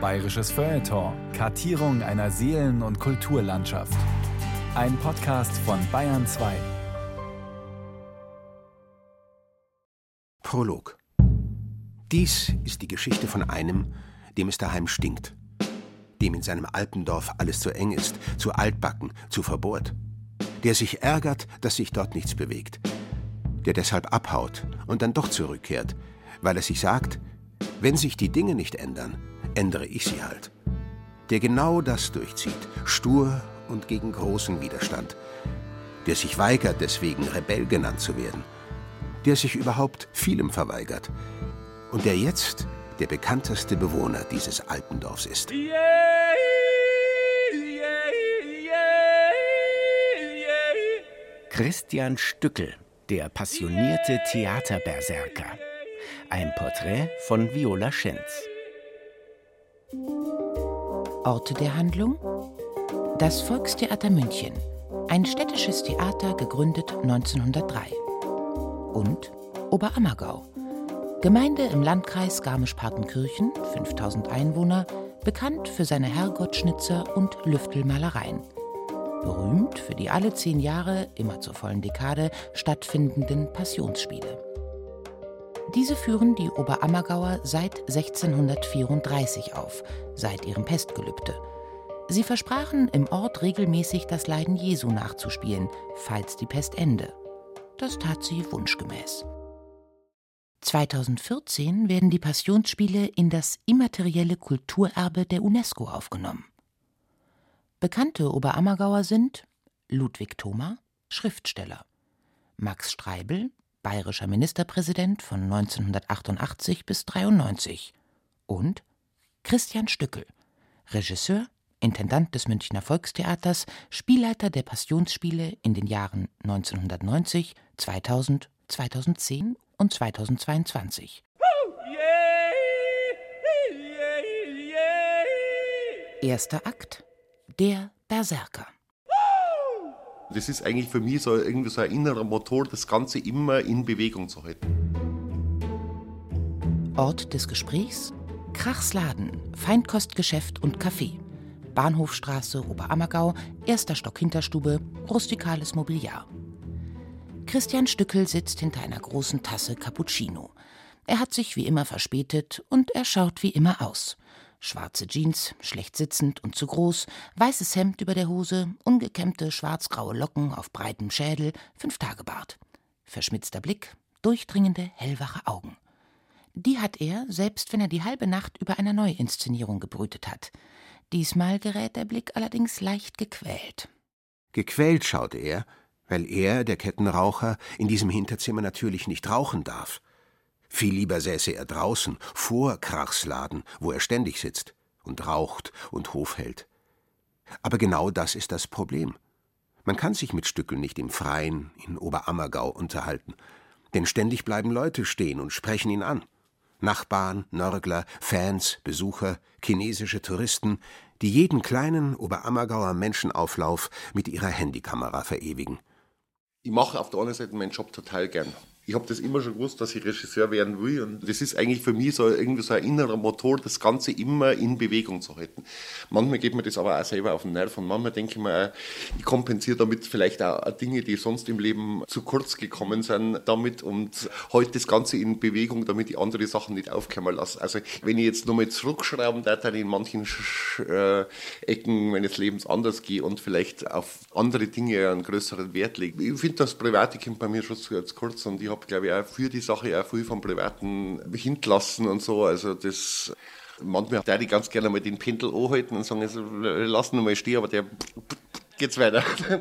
Bayerisches Feuilleton. Kartierung einer Seelen- und Kulturlandschaft. Ein Podcast von Bayern 2. Prolog. Dies ist die Geschichte von einem, dem es daheim stinkt. Dem in seinem Alpendorf alles zu eng ist, zu altbacken, zu verbohrt. Der sich ärgert, dass sich dort nichts bewegt. Der deshalb abhaut und dann doch zurückkehrt, weil er sich sagt, wenn sich die Dinge nicht ändern, ändere ich sie halt. Der genau das durchzieht, stur und gegen großen Widerstand. Der sich weigert, deswegen Rebell genannt zu werden. Der sich überhaupt vielem verweigert. Und der jetzt der bekannteste Bewohner dieses Alpendorfs ist. Christian Stückel, der passionierte Theaterberserker. Ein Porträt von Viola Schenz. Orte der Handlung: Das Volkstheater München, ein städtisches Theater, gegründet 1903. Und Oberammergau, Gemeinde im Landkreis Garmisch-Partenkirchen, 5000 Einwohner, bekannt für seine Herrgottschnitzer und Lüftelmalereien. Berühmt für die alle 10 Jahre, immer zur vollen Dekade, stattfindenden Passionsspiele. Diese führen die Oberammergauer seit 1634 auf, seit ihrem Pestgelübde. Sie versprachen, im Ort regelmäßig das Leiden Jesu nachzuspielen, falls die Pest ende. Das tat sie wunschgemäß. 2014 werden die Passionsspiele in das immaterielle Kulturerbe der UNESCO aufgenommen. Bekannte Oberammergauer sind Ludwig Thoma, Schriftsteller, Max Streibel, bayerischer Ministerpräsident von 1988 bis 1993 und Christian Stückel, Regisseur, Intendant des Münchner Volkstheaters, Spielleiter der Passionsspiele in den Jahren 1990, 2000, 2010 und 2022. Erster Akt: Der Berserker. Das ist eigentlich für mich so irgendwie so ein innerer Motor, das Ganze immer in Bewegung zu halten. Ort des Gesprächs: Krachsladen, Feinkostgeschäft und Café. Bahnhofstraße, Oberammergau, 1. Stock Hinterstube, rustikales Mobiliar. Christian Stückel sitzt hinter einer großen Tasse Cappuccino. Er hat sich wie immer verspätet und er schaut wie immer aus. Schwarze Jeans, schlecht sitzend und zu groß, weißes Hemd über der Hose, ungekämmte schwarz-graue Locken auf breitem Schädel, 5-Tage-Bart. Verschmitzter Blick, durchdringende, hellwache Augen. Die hat er, selbst wenn er die halbe Nacht über einer Neuinszenierung gebrütet hat. Diesmal gerät der Blick allerdings leicht gequält. Gequält schaut er, weil er, der Kettenraucher, in diesem Hinterzimmer natürlich nicht rauchen darf. Viel lieber säße er draußen, vor Krachsladen, wo er ständig sitzt und raucht und Hof hält. Aber genau das ist das Problem. Man kann sich mit Stückel nicht im Freien in Oberammergau unterhalten, denn ständig bleiben Leute stehen und sprechen ihn an. Nachbarn, Nörgler, Fans, Besucher, chinesische Touristen, die jeden kleinen Oberammergauer Menschenauflauf mit ihrer Handykamera verewigen. Ich mache auf der anderen Seite meinen Job total gern. Ich habe das immer schon gewusst, dass ich Regisseur werden will, und das ist eigentlich für mich so irgendwie so ein innerer Motor, das Ganze immer in Bewegung zu halten. Manchmal geht mir das aber auch selber auf den Nerv und manchmal denke ich mir auch, ich kompensiere damit vielleicht auch Dinge, die sonst im Leben zu kurz gekommen sind, damit und halte das Ganze in Bewegung, damit ich andere Sachen nicht aufkommen lasse. Also wenn ich jetzt nochmal zurückschrauben darf, dann in manchen Ecken meines Lebens anders gehe und vielleicht auf andere Dinge einen größeren Wert lege. Ich finde, das Private kommt bei mir schon zu kurz und ich habe, glaube ich, auch für die Sache auch viel vom Privaten hinterlassen und so. Also das, manchmal darf ich ganz gerne mal den Pendel anhalten und sagen, also, lass ihn mal stehen, aber der geht's weiter.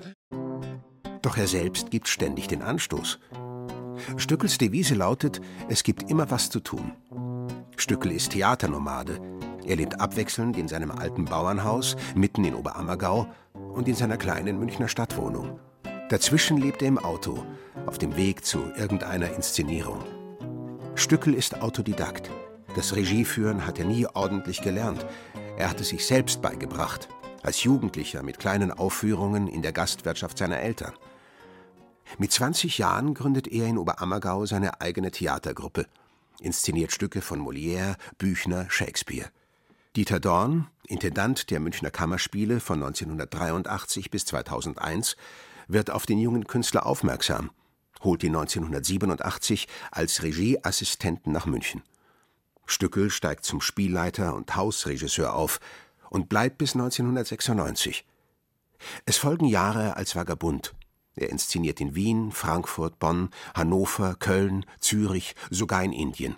Doch er selbst gibt ständig den Anstoß. Stückels Devise lautet, es gibt immer was zu tun. Stückel ist Theaternomade. Er lebt abwechselnd in seinem alten Bauernhaus, mitten in Oberammergau und in seiner kleinen Münchner Stadtwohnung. Dazwischen lebt er im Auto, auf dem Weg zu irgendeiner Inszenierung. Stückel ist Autodidakt. Das Regieführen hat er nie ordentlich gelernt. Er hat es sich selbst beigebracht, als Jugendlicher mit kleinen Aufführungen in der Gastwirtschaft seiner Eltern. Mit 20 Jahren gründet er in Oberammergau seine eigene Theatergruppe, inszeniert Stücke von Molière, Büchner, Shakespeare. Dieter Dorn, Intendant der Münchner Kammerspiele von 1983 bis 2001, wird auf den jungen Künstler aufmerksam, holt ihn 1987 als Regieassistenten nach München. Stückel steigt zum Spielleiter und Hausregisseur auf und bleibt bis 1996. Es folgen Jahre als Vagabund. Er inszeniert in Wien, Frankfurt, Bonn, Hannover, Köln, Zürich, sogar in Indien.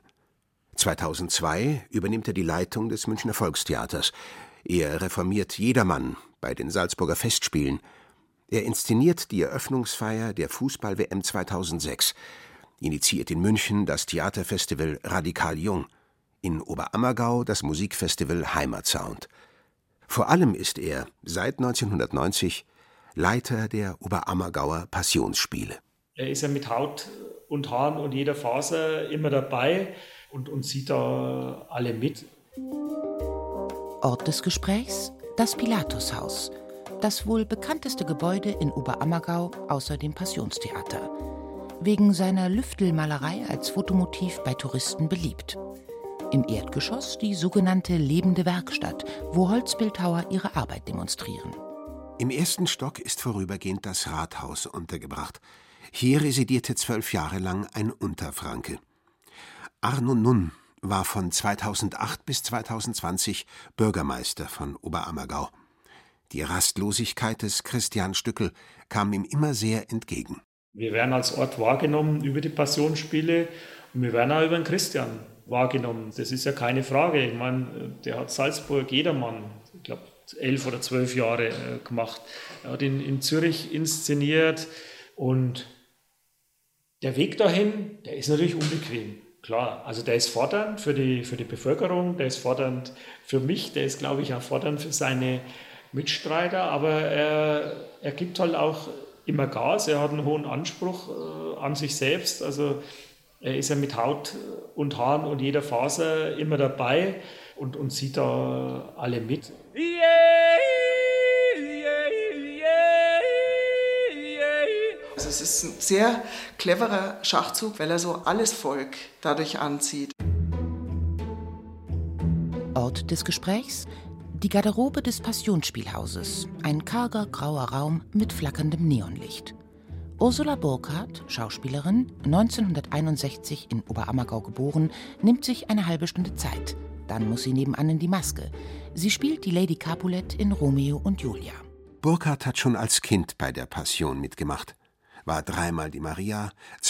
2002 übernimmt er die Leitung des Münchner Volkstheaters. Er reformiert Jedermann bei den Salzburger Festspielen. Er inszeniert die Eröffnungsfeier der Fußball-WM 2006, initiiert in München das Theaterfestival Radikal Jung, in Oberammergau das Musikfestival Heimatsound. Vor allem ist er seit 1990 Leiter der Oberammergauer Passionsspiele. Er ist ja mit Haut und Haaren und jeder Faser immer dabei und sieht da alle mit. Ort des Gesprächs: das Pilatushaus, das wohl bekannteste Gebäude in Oberammergau außer dem Passionstheater. Wegen seiner Lüftelmalerei als Fotomotiv bei Touristen beliebt. Im Erdgeschoss die sogenannte lebende Werkstatt, wo Holzbildhauer ihre Arbeit demonstrieren. Im ersten Stock ist vorübergehend das Rathaus untergebracht. Hier residierte 12 Jahre lang ein Unterfranke. Arno Nunn war von 2008 bis 2020 Bürgermeister von Oberammergau. Die Rastlosigkeit des Christian Stückel kam ihm immer sehr entgegen. Wir werden als Ort wahrgenommen über die Passionsspiele und wir werden auch über den Christian wahrgenommen. Das ist ja keine Frage. Ich meine, der hat Salzburg Jedermann, ich glaube, 11 oder 12 Jahre gemacht. Er hat ihn in Zürich inszeniert und der Weg dahin, der ist natürlich unbequem. Klar, also der ist fordernd für die Bevölkerung, der ist fordernd für mich, der ist, glaube ich, auch fordernd für seine Mitstreiter, aber er gibt halt auch immer Gas, er hat einen hohen Anspruch an sich selbst, also er ist ja mit Haut und Haaren und jeder Faser immer dabei und sieht da alle mit. Also es ist ein sehr cleverer Schachzug, weil er so alles Volk dadurch anzieht. Ort des Gesprächs: die Garderobe des Passionsspielhauses, ein karger grauer Raum mit flackerndem Neonlicht. Ursula Burkhardt, Schauspielerin, 1961 in Oberammergau geboren, nimmt sich eine halbe Stunde Zeit. Dann muss sie nebenan in die Maske. Sie spielt die Lady Capulet in Romeo und Julia. Burkhardt hat schon als Kind bei der Passion mitgemacht. War 3-mal die Maria,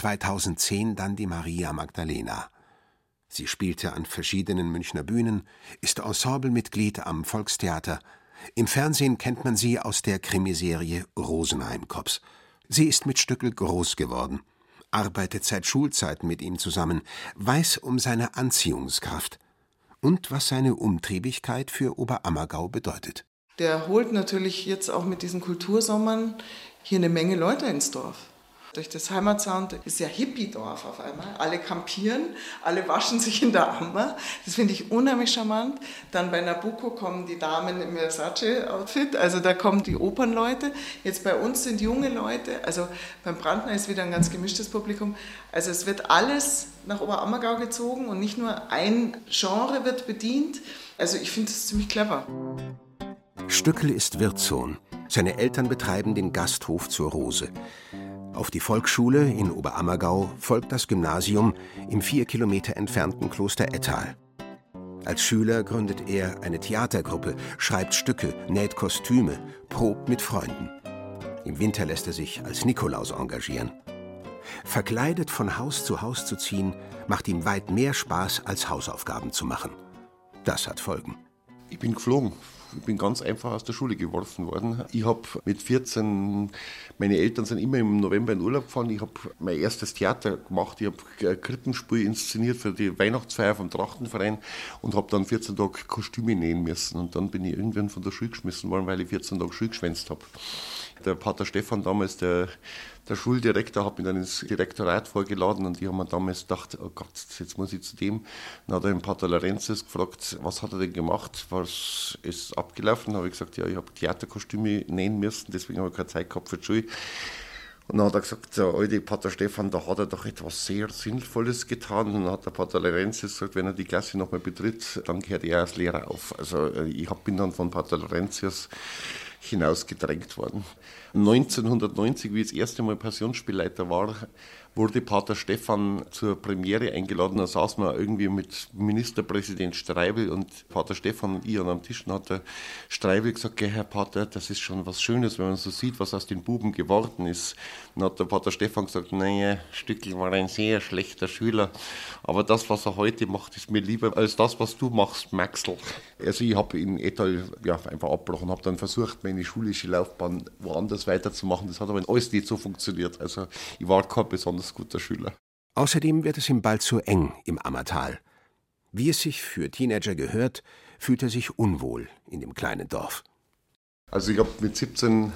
2010 dann die Maria Magdalena. Sie spielte an verschiedenen Münchner Bühnen, ist Ensemblemitglied am Volkstheater. Im Fernsehen kennt man sie aus der Krimiserie Rosenheim-Cops. Sie ist mit Stückel groß geworden, arbeitet seit Schulzeiten mit ihm zusammen, weiß um seine Anziehungskraft und was seine Umtriebigkeit für Oberammergau bedeutet. Der holt natürlich jetzt auch mit diesen Kultursommern hier eine Menge Leute ins Dorf. Durch das Heimatsound ist ja Hippie-Dorf auf einmal. Alle kampieren, alle waschen sich in der Ammer. Das finde ich unheimlich charmant. Dann bei Nabucco kommen die Damen im Versace-Outfit, also da kommen die Opernleute. Jetzt bei uns sind junge Leute, also beim Brandner ist wieder ein ganz gemischtes Publikum. Also es wird alles nach Oberammergau gezogen und nicht nur ein Genre wird bedient. Also ich finde das ziemlich clever. Stückel ist Wirtssohn. Seine Eltern betreiben den Gasthof zur Rose. Auf die Volksschule in Oberammergau folgt das Gymnasium im 4 Kilometer entfernten Kloster Ettal. Als Schüler gründet er eine Theatergruppe, schreibt Stücke, näht Kostüme, probt mit Freunden. Im Winter lässt er sich als Nikolaus engagieren. Verkleidet von Haus zu Haus zu ziehen, macht ihm weit mehr Spaß, als Hausaufgaben zu machen. Das hat Folgen. Ich bin geflogen. Ich bin ganz einfach aus der Schule geworfen worden. Ich habe mit 14, meine Eltern sind immer im November in Urlaub gefahren. Ich habe mein erstes Theater gemacht. Ich habe ein Krippenspiel inszeniert für die Weihnachtsfeier vom Trachtenverein und habe dann 14 Tage Kostüme nähen müssen. Und dann bin ich irgendwann von der Schule geschmissen worden, weil ich 14 Tage Schule geschwänzt habe. Der Pater Stefan, damals der Schuldirektor, hat mich dann ins Direktorat vorgeladen und ich habe mir damals gedacht, oh Gott, jetzt muss ich zu dem. Dann hat er den Pater Lorenzis gefragt, was hat er denn gemacht, was ist abgelaufen. Dann habe ich gesagt, ja, ich habe Theaterkostüme nähen müssen, deswegen habe ich keine Zeit gehabt für die Schule. Und dann hat er gesagt, der alte Pater Stephan, da hat er doch etwas sehr Sinnvolles getan. Und dann hat der Pater Laurentius gesagt, wenn er die Klasse nochmal betritt, dann kehrt er als Lehrer auf. Also ich bin dann von Pater Laurentius hinausgedrängt worden. 1990, wie ich das erste Mal Passionsspielleiter war, wurde Pater Stephan zur Premiere eingeladen. Da saß man irgendwie mit Ministerpräsident Streibel und Pater Stephan und ich an einem Tisch. Und hat der Streibel gesagt, Herr Pater, das ist schon was Schönes, wenn man so sieht, was aus den Buben geworden ist. Dann hat der Pater Stephan gesagt, naja, Stückl war ein sehr schlechter Schüler, aber das, was er heute macht, ist mir lieber als das, was du machst, Maxl. Also ich habe in Ettal einfach abgebrochen, habe dann versucht, meine schulische Laufbahn woanders weiterzumachen. Das hat aber alles nicht so funktioniert. Also ich war kein besonders guter Schüler. Außerdem wird es ihm bald zu eng im Ammertal. Wie es sich für Teenager gehört, fühlt er sich unwohl in dem kleinen Dorf. Also ich habe mit 17,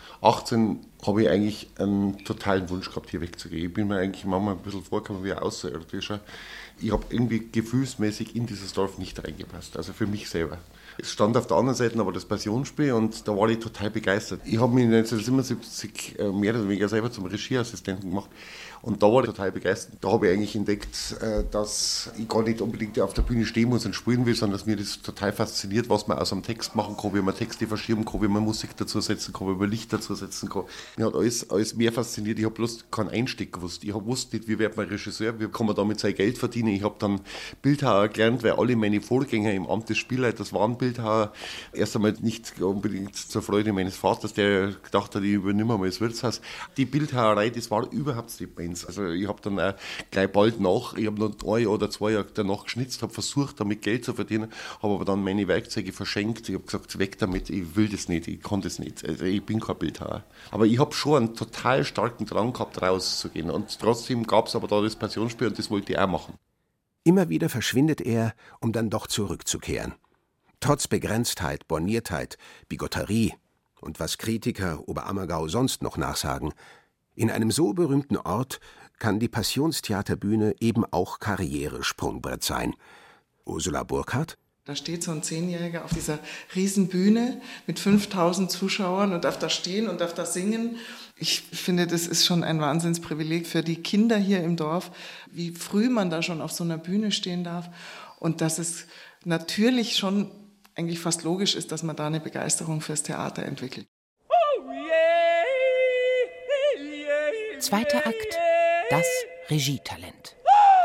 18 habe ich eigentlich einen totalen Wunsch gehabt, hier wegzugehen. Ich bin mir eigentlich manchmal ein bisschen vorgekommen wie ein Außerirdischer. Ich habe irgendwie gefühlsmäßig in dieses Dorf nicht reingepasst, also für mich selber. Es stand auf der anderen Seite aber das Passionsspiel und da war ich total begeistert. Ich habe mich 1977 mehr oder weniger selber zum Regieassistenten gemacht und da war ich total begeistert. Da habe ich eigentlich entdeckt, dass ich gar nicht unbedingt auf der Bühne stehen muss und spielen will, sondern dass mir das total fasziniert, was man aus einem Text machen kann, wie man Texte verschieben kann, wie man Musik dazu setzen kann, wie man Licht dazu setzen kann. Mir hat alles mehr fasziniert. Ich habe bloß keinen Einstieg gewusst. Ich wusste nicht, wie wird man Regisseur, wie kann man damit sein Geld verdienen. Ich habe dann Bildhauer gelernt, weil alle meine Vorgänger im Amt des Spielleiters waren Bildhauer. Erst einmal nicht unbedingt zur Freude meines Vaters, der gedacht hat, ich übernehme mal das Wirtshaus. Die Bildhauerei, das war überhaupt nicht meins. Also ich habe dann auch gleich bald ich habe noch 1 oder 2 Jahre danach geschnitzt, habe versucht, damit Geld zu verdienen, habe aber dann meine Werkzeuge verschenkt. Ich habe gesagt, weg damit, ich will das nicht, ich kann das nicht. Also ich bin kein Bildhauer. Aber ich habe schon einen total starken Drang gehabt, rauszugehen. Und trotzdem gab es aber da das Passionsspiel und das wollte ich auch machen. Immer wieder verschwindet er, um dann doch zurückzukehren. Trotz Begrenztheit, Borniertheit, Bigotterie und was Kritiker Oberammergau sonst noch nachsagen, in einem so berühmten Ort kann die Passionstheaterbühne eben auch Karrieresprungbrett sein. Ursula Burkhardt? Da steht so ein 10-Jähriger auf dieser Riesenbühne mit 5000 Zuschauern und darf da stehen und darf da singen. Ich finde, das ist schon ein Wahnsinnsprivileg für die Kinder hier im Dorf, wie früh man da schon auf so einer Bühne stehen darf. Und dass es natürlich schon eigentlich fast logisch ist, dass man da eine Begeisterung fürs Theater entwickelt. Zweiter Akt, das Regietalent.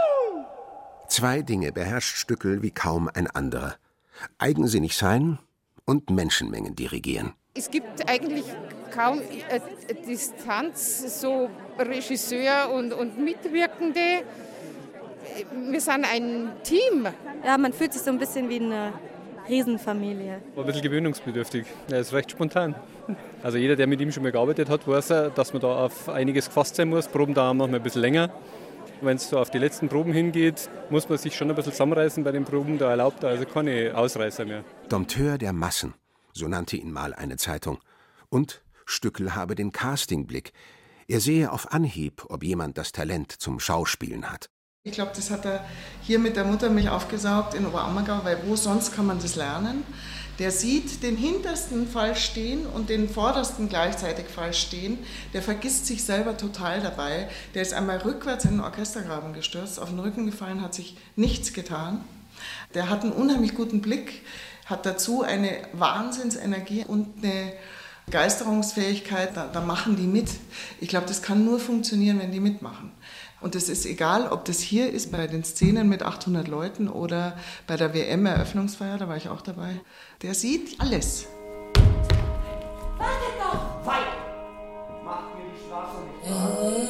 2 Dinge beherrscht Stückl wie kaum ein anderer. Eigensinnig sein und Menschenmengen dirigieren. Es gibt eigentlich kaum Distanz, so Regisseur und Mitwirkende. Wir sind ein Team. Ja, man fühlt sich so ein bisschen wie eine Riesenfamilie. War ein bisschen gewöhnungsbedürftig. Er ist recht spontan. Also jeder, der mit ihm schon mal gearbeitet hat, weiß, dass man da auf einiges gefasst sein muss. Proben dauern manchmal ein bisschen länger. Wenn es so auf die letzten Proben hingeht, muss man sich schon ein bisschen zusammenreißen bei den Proben. Da erlaubt er also keine Ausreißer mehr. Dompteur der Massen, so nannte ihn mal eine Zeitung. Und Stückl habe den Castingblick. Er sehe auf Anhieb, ob jemand das Talent zum Schauspielen hat. Ich glaube, das hat er hier mit der Muttermilch aufgesaugt in Oberammergau, weil wo sonst kann man das lernen? Der sieht den hintersten falsch stehen und den vordersten gleichzeitig falsch stehen. Der vergisst sich selber total dabei. Der ist einmal rückwärts in den Orchestergraben gestürzt, auf den Rücken gefallen, hat sich nichts getan. Der hat einen unheimlich guten Blick, hat dazu eine Wahnsinnsenergie und eine Begeisterungsfähigkeit. Da machen die mit. Ich glaube, das kann nur funktionieren, wenn die mitmachen. Und es ist egal, ob das hier ist bei den Szenen mit 800 Leuten oder bei der WM-Eröffnungsfeier, da war ich auch dabei. Der sieht alles. Wartet doch! Weiter! Macht mir die Straße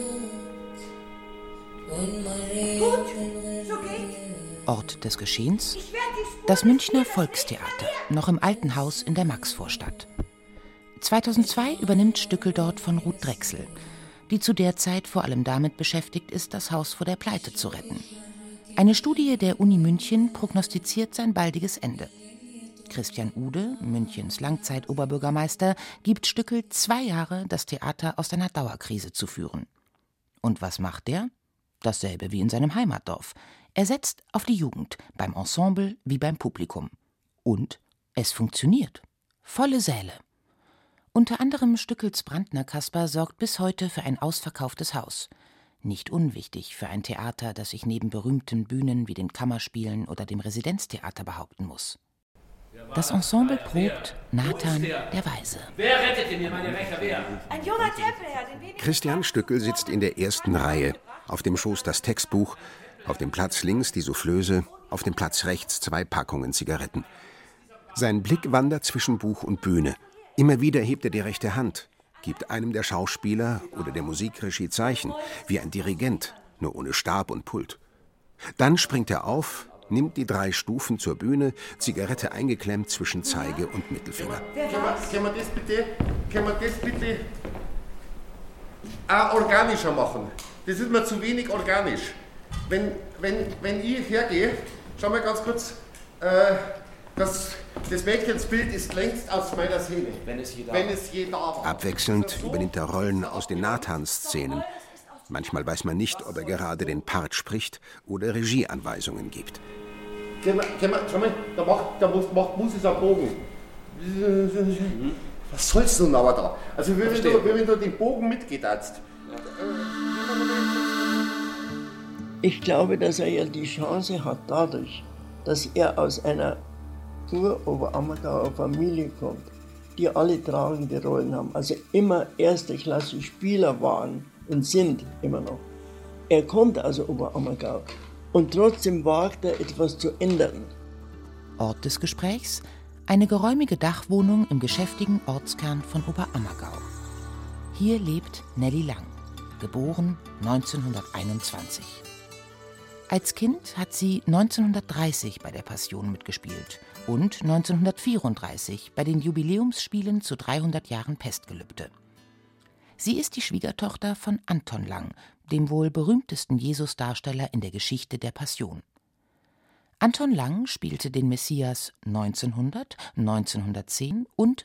nicht. Gut, so geht's. Ort des Geschehens? Das Münchner Volkstheater, noch im alten Haus in der Maxvorstadt. 2002 übernimmt Stückl dort von Ruth Drechsel, die zu der Zeit vor allem damit beschäftigt ist, das Haus vor der Pleite zu retten. Eine Studie der Uni München prognostiziert sein baldiges Ende. Christian Ude, Münchens Langzeitoberbürgermeister, gibt Stückl 2 Jahre, das Theater aus seiner Dauerkrise zu führen. Und was macht er? Dasselbe wie in seinem Heimatdorf. Er setzt auf die Jugend, beim Ensemble wie beim Publikum. Und es funktioniert. Volle Säle. Unter anderem Stückels Brandner Kasper sorgt bis heute für ein ausverkauftes Haus. Nicht unwichtig für ein Theater, das sich neben berühmten Bühnen wie den Kammerspielen oder dem Residenztheater behaupten muss. Das Ensemble probt Nathan der Weise. Wer rettet denn mir meine Rechte? Wer? Ein junger Tempelherr, den wenig... Christian Stückel sitzt in der ersten Reihe. Auf dem Schoß das Textbuch, auf dem Platz links die Soufflöse, auf dem Platz rechts 2 Packungen Zigaretten. Sein Blick wandert zwischen Buch und Bühne. Immer wieder hebt er die rechte Hand, gibt einem der Schauspieler oder der Musikregie Zeichen, wie ein Dirigent, nur ohne Stab und Pult. Dann springt er auf, nimmt die 3 Stufen zur Bühne, Zigarette eingeklemmt zwischen Zeige und Mittelfinger. Können wir das bitte auch organischer machen? Das ist mir zu wenig organisch. Wenn ich hergehe, schau mal ganz kurz, das Mädchensbild ist längst aus meiner Seele. Wenn es je da war. Abwechselnd übernimmt er Rollen aus den Nathan-Szenen. Manchmal weiß man nicht, ob er gerade den Part spricht oder Regieanweisungen gibt. Schau mal, da muss es ein Bogen. Was soll's nun aber da? Also wie wenn du den Bogen mitgetanzt. Ich glaube, dass er ja die Chance hat dadurch, dass er aus einer Oberammergauer Familie kommt, die alle tragende Rollen haben, also immer erste Klasse Spieler waren und sind immer noch. Er kommt aus Oberammergau und trotzdem wagt er, etwas zu ändern. Ort des Gesprächs: eine geräumige Dachwohnung im geschäftigen Ortskern von Oberammergau. Hier lebt Nelly Lang, geboren 1921. Als Kind hat sie 1930 bei der Passion mitgespielt und 1934 bei den Jubiläumsspielen zu 300 Jahren Pestgelübde. Sie ist die Schwiegertochter von Anton Lang, dem wohl berühmtesten Jesusdarsteller in der Geschichte der Passion. Anton Lang spielte den Messias 1900, 1910 und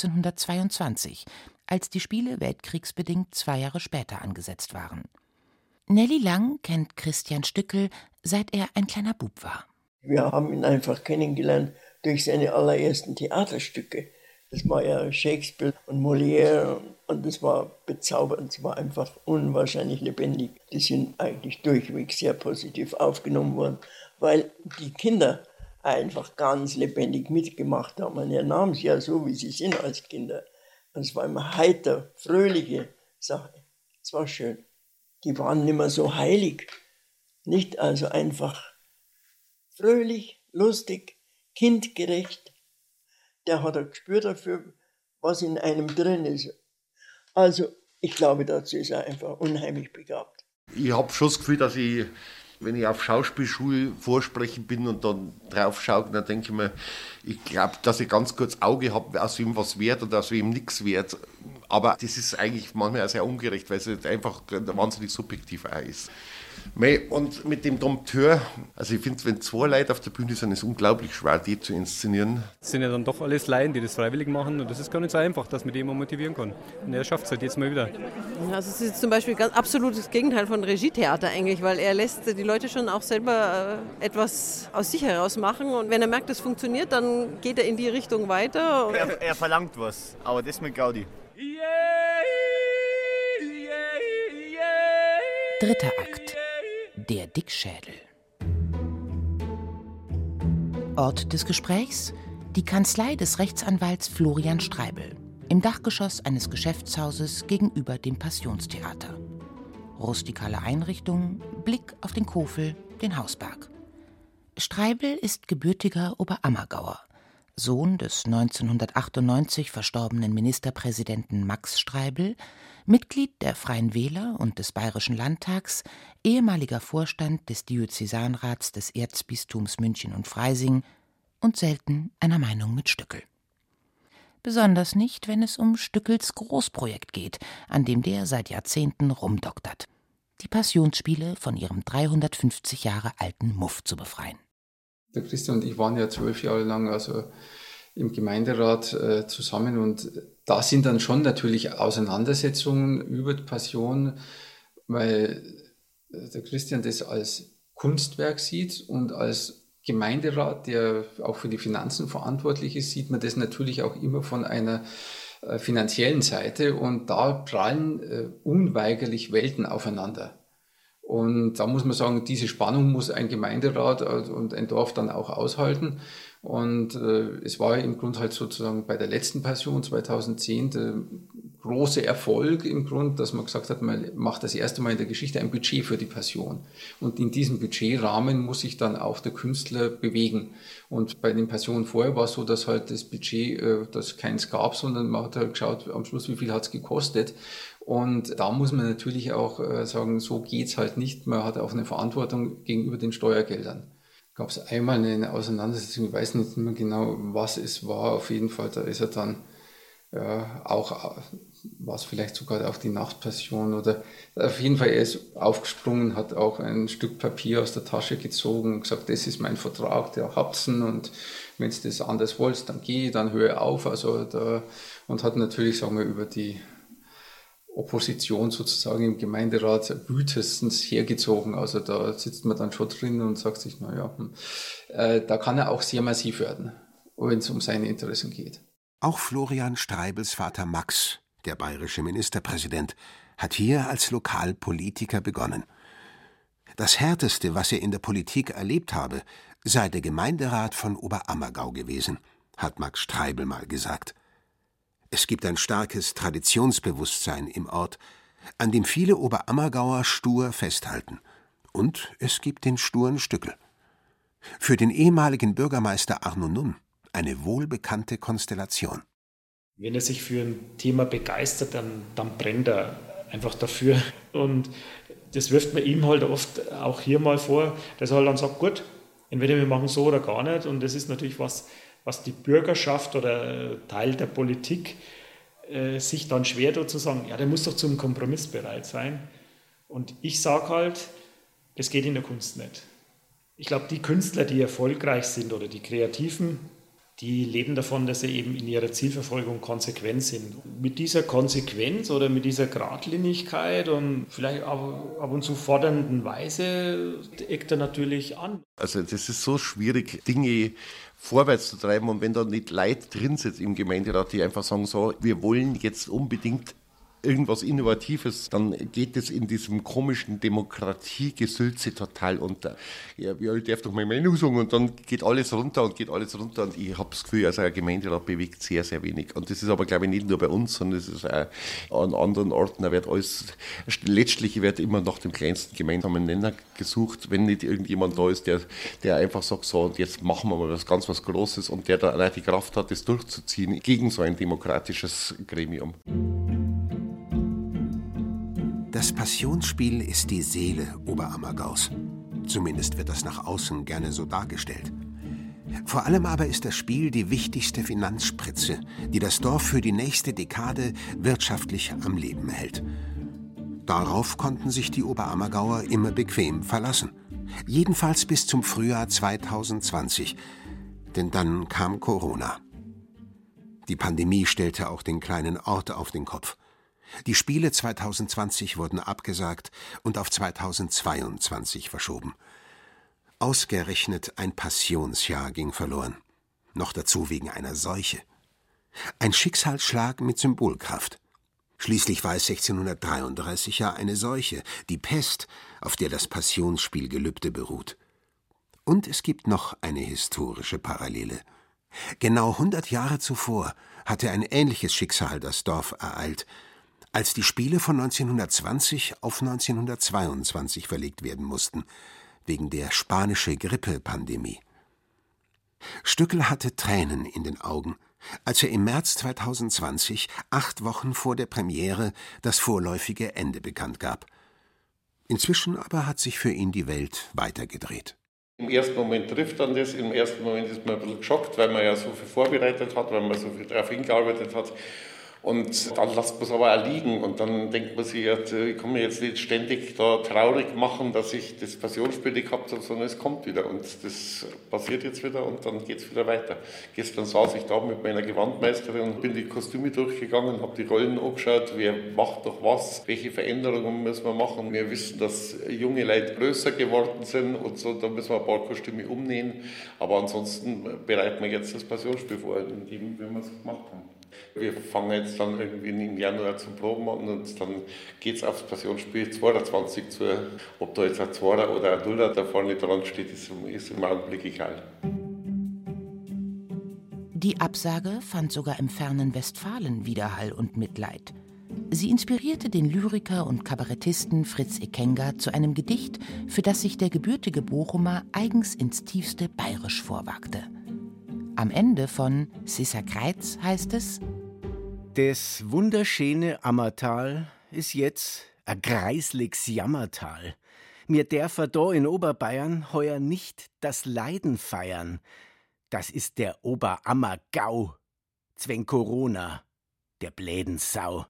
1922, als die Spiele weltkriegsbedingt 2 Jahre später angesetzt waren. Nelly Lang kennt Christian Stückel, seit er ein kleiner Bub war. Wir haben ihn einfach kennengelernt durch seine allerersten Theaterstücke. Das war ja Shakespeare und Molière und das war bezaubernd, es war einfach unwahrscheinlich lebendig. Die sind eigentlich durchweg sehr positiv aufgenommen worden, weil die Kinder einfach ganz lebendig mitgemacht haben. Und er nahm sie ja so, wie sie sind als Kinder. Und es war immer heiter, fröhliche Sache. Es war schön. Die waren nicht mehr so heilig, nicht also einfach fröhlich, lustig, kindgerecht. Der hat ein Gespür dafür, was in einem drin ist. Also ich glaube, dazu ist er einfach unheimlich begabt. Ich habe schon das Gefühl, dass ich, wenn ich auf Schauspielschule vorsprechen bin und dann drauf schaue, dann denke ich mir, ich glaube, dass ich ganz kurz Auge habe, aus wem was wert und aus wem nichts wert. Aber das ist eigentlich manchmal auch sehr ungerecht, weil es einfach wahnsinnig subjektiv auch ist. Und mit dem Dompteur, also ich finde, wenn 2 Leute auf der Bühne sind, ist es unglaublich schwer, die zu inszenieren. Das sind ja dann doch alles Laien, die das freiwillig machen und das ist gar nicht so einfach, dass man die immer motivieren kann. Und er schafft es halt jetzt mal wieder. Also es ist zum Beispiel ganz absolutes Gegenteil von Regietheater eigentlich, weil er lässt die Leute schon auch selber etwas aus sich heraus machen und wenn er merkt, das funktioniert, dann geht er in die Richtung weiter. Er verlangt was, aber das mit Gaudi. Dritter Akt: Der Dickschädel. Ort des Gesprächs: die Kanzlei des Rechtsanwalts Florian Streibel im Dachgeschoss eines Geschäftshauses gegenüber dem Passionstheater. Rustikale Einrichtung, Blick auf den Kofel, den Hausberg. Streibel ist gebürtiger Oberammergauer, Sohn des 1998 verstorbenen Ministerpräsidenten Max Streibel, Mitglied der Freien Wähler und des Bayerischen Landtags, ehemaliger Vorstand des Diözesanrats des Erzbistums München und Freising und selten einer Meinung mit Stückel. Besonders nicht, wenn es um Stückels Großprojekt geht, an dem der seit Jahrzehnten rumdoktert: die Passionsspiele von ihrem 350 Jahre alten Muff zu befreien. Der Christian und ich waren ja 12 Jahre lang im Gemeinderat zusammen und da sind dann schon natürlich Auseinandersetzungen über die Passion, weil der Christian das als Kunstwerk sieht und als Gemeinderat, der auch für die Finanzen verantwortlich ist, sieht man das natürlich auch immer von einer finanziellen Seite und da prallen unweigerlich Welten aufeinander. Und da muss man sagen, diese Spannung muss ein Gemeinderat und ein Dorf dann auch aushalten. Und es war im Grunde halt sozusagen bei der letzten Passion 2010 der große Erfolg im Grunde, dass man gesagt hat, man macht das erste Mal in der Geschichte ein Budget für die Passion. Und in diesem Budgetrahmen muss sich dann auch der Künstler bewegen. Und bei den Passionen vorher war es so, dass halt das Budget, dass keins gab, sondern man hat halt geschaut, am Schluss, wie viel hat es gekostet. Und da muss man natürlich auch sagen, so geht's halt nicht. Man hat auch eine Verantwortung gegenüber den Steuergeldern. Gab es einmal eine Auseinandersetzung, ich weiß nicht mehr genau, was es war. Auf jeden Fall, da ist er dann auch, war es vielleicht sogar auch die Nachtpassion oder auf jeden Fall, er ist aufgesprungen, hat auch ein Stück Papier aus der Tasche gezogen und gesagt, das ist mein Vertrag, der habt's und wenn ihr das anders wollt, dann geh, dann höre auf. Also da, und hat natürlich, sagen wir, über die Opposition sozusagen im Gemeinderat wütestens hergezogen. Also da sitzt man dann schon drin und sagt sich, naja, da kann er auch sehr massiv werden, wenn es um seine Interessen geht. Auch Florian Streibels Vater Max, der bayerische Ministerpräsident, hat hier als Lokalpolitiker begonnen. Das Härteste, was er in der Politik erlebt habe, sei der Gemeinderat von Oberammergau gewesen, hat Max Streibel mal gesagt. Es gibt ein starkes Traditionsbewusstsein im Ort, an dem viele Oberammergauer stur festhalten. Und es gibt den sturen Stückel. Für den ehemaligen Bürgermeister Arno Nunn eine wohlbekannte Konstellation. Wenn er sich für ein Thema begeistert, dann brennt er einfach dafür. Und das wirft man ihm halt oft auch hier mal vor, dass er halt dann sagt, gut, entweder wir machen so oder gar nicht. Und das ist natürlich was die Bürgerschaft oder Teil der Politik sich dann schwer tut zu sagen, ja, der muss doch zum Kompromiss bereit sein. Und ich sage halt, das geht in der Kunst nicht. Ich glaube, die Künstler, die erfolgreich sind oder die Kreativen, die leben davon, dass sie eben in ihrer Zielverfolgung konsequent sind. Mit dieser Konsequenz oder mit dieser Geradlinigkeit und vielleicht auch ab und zu fordernden Weise eckt er natürlich an. Also das ist so schwierig, Dinge vorwärts zu treiben, und wenn da nicht Leute drin sitzen im Gemeinderat, die einfach sagen, so, wir wollen jetzt unbedingt irgendwas Innovatives, dann geht es in diesem komischen Demokratiegesülze total unter. Ja, ich darf doch meine Meinung sagen, und dann geht alles runter. Und ich habe das Gefühl, also ein Gemeinderat bewegt sehr, sehr wenig. Und das ist aber, glaube ich, nicht nur bei uns, sondern es ist auch an anderen Orten. Da wird alles, letztlich wird immer nach dem kleinsten gemeinsamen Nenner gesucht, wenn nicht irgendjemand da ist, der einfach sagt, so, und jetzt machen wir mal was Großes, und der da auch die Kraft hat, das durchzuziehen gegen so ein demokratisches Gremium. Das Passionsspiel ist die Seele Oberammergaus. Zumindest wird das nach außen gerne so dargestellt. Vor allem aber ist das Spiel die wichtigste Finanzspritze, die das Dorf für die nächste Dekade wirtschaftlich am Leben hält. Darauf konnten sich die Oberammergauer immer bequem verlassen. Jedenfalls bis zum Frühjahr 2020. Denn dann kam Corona. Die Pandemie stellte auch den kleinen Ort auf den Kopf. Die Spiele 2020 wurden abgesagt und auf 2022 verschoben. Ausgerechnet ein Passionsjahr ging verloren. Noch dazu wegen einer Seuche. Ein Schicksalsschlag mit Symbolkraft. Schließlich war es 1633 ja eine Seuche, die Pest, auf der das Passionsspielgelübde beruht. Und es gibt noch eine historische Parallele. Genau 100 Jahre zuvor hatte ein ähnliches Schicksal das Dorf ereilt, als die Spiele von 1920 auf 1922 verlegt werden mussten, wegen der spanischen Grippe-Pandemie. Stückel hatte Tränen in den Augen, als er im März 2020, 8 Wochen vor der Premiere, das vorläufige Ende bekannt gab. Inzwischen aber hat sich für ihn die Welt weitergedreht. Im ersten Moment trifft dann das, im ersten Moment ist man ein bisschen geschockt, weil man ja so viel vorbereitet hat, weil man so viel darauf hingearbeitet hat. Und dann lässt man es aber auch liegen, und dann denkt man sich, ich kann mir jetzt nicht ständig da traurig machen, dass ich das Passionsspiel nicht gehabt habe, sondern es kommt wieder und das passiert jetzt wieder und dann geht es wieder weiter. Gestern saß ich da mit meiner Gewandmeisterin und bin die Kostüme durchgegangen, habe die Rollen angeschaut, wer macht doch was, welche Veränderungen müssen wir machen. Wir wissen, dass junge Leute größer geworden sind und so, da müssen wir ein paar Kostüme umnähen, aber ansonsten bereiten wir jetzt das Passionsspiel vor, in dem, wie wir es gemacht haben. Wir fangen jetzt dann irgendwie im Januar zum Proben an und dann geht es aufs Passionsspiel 22 zu. Ob da jetzt ein Zwarer oder ein Nuller da vorne dran steht, ist im Augenblick egal. Die Absage fand sogar im fernen Westfalen Widerhall und Mitleid. Sie inspirierte den Lyriker und Kabarettisten Fritz Ekenga zu einem Gedicht, für das sich der gebürtige Bochumer eigens ins tiefste Bayerisch vorwagte. Am Ende von Sissa Kreitz heißt es: Das wunderschöne Ammertal ist jetzt ein greisliges Jammertal. Mir dürfen da in Oberbayern heuer nicht das Leiden feiern. Das ist der Oberammergau, zweng Corona, der bläden Sau.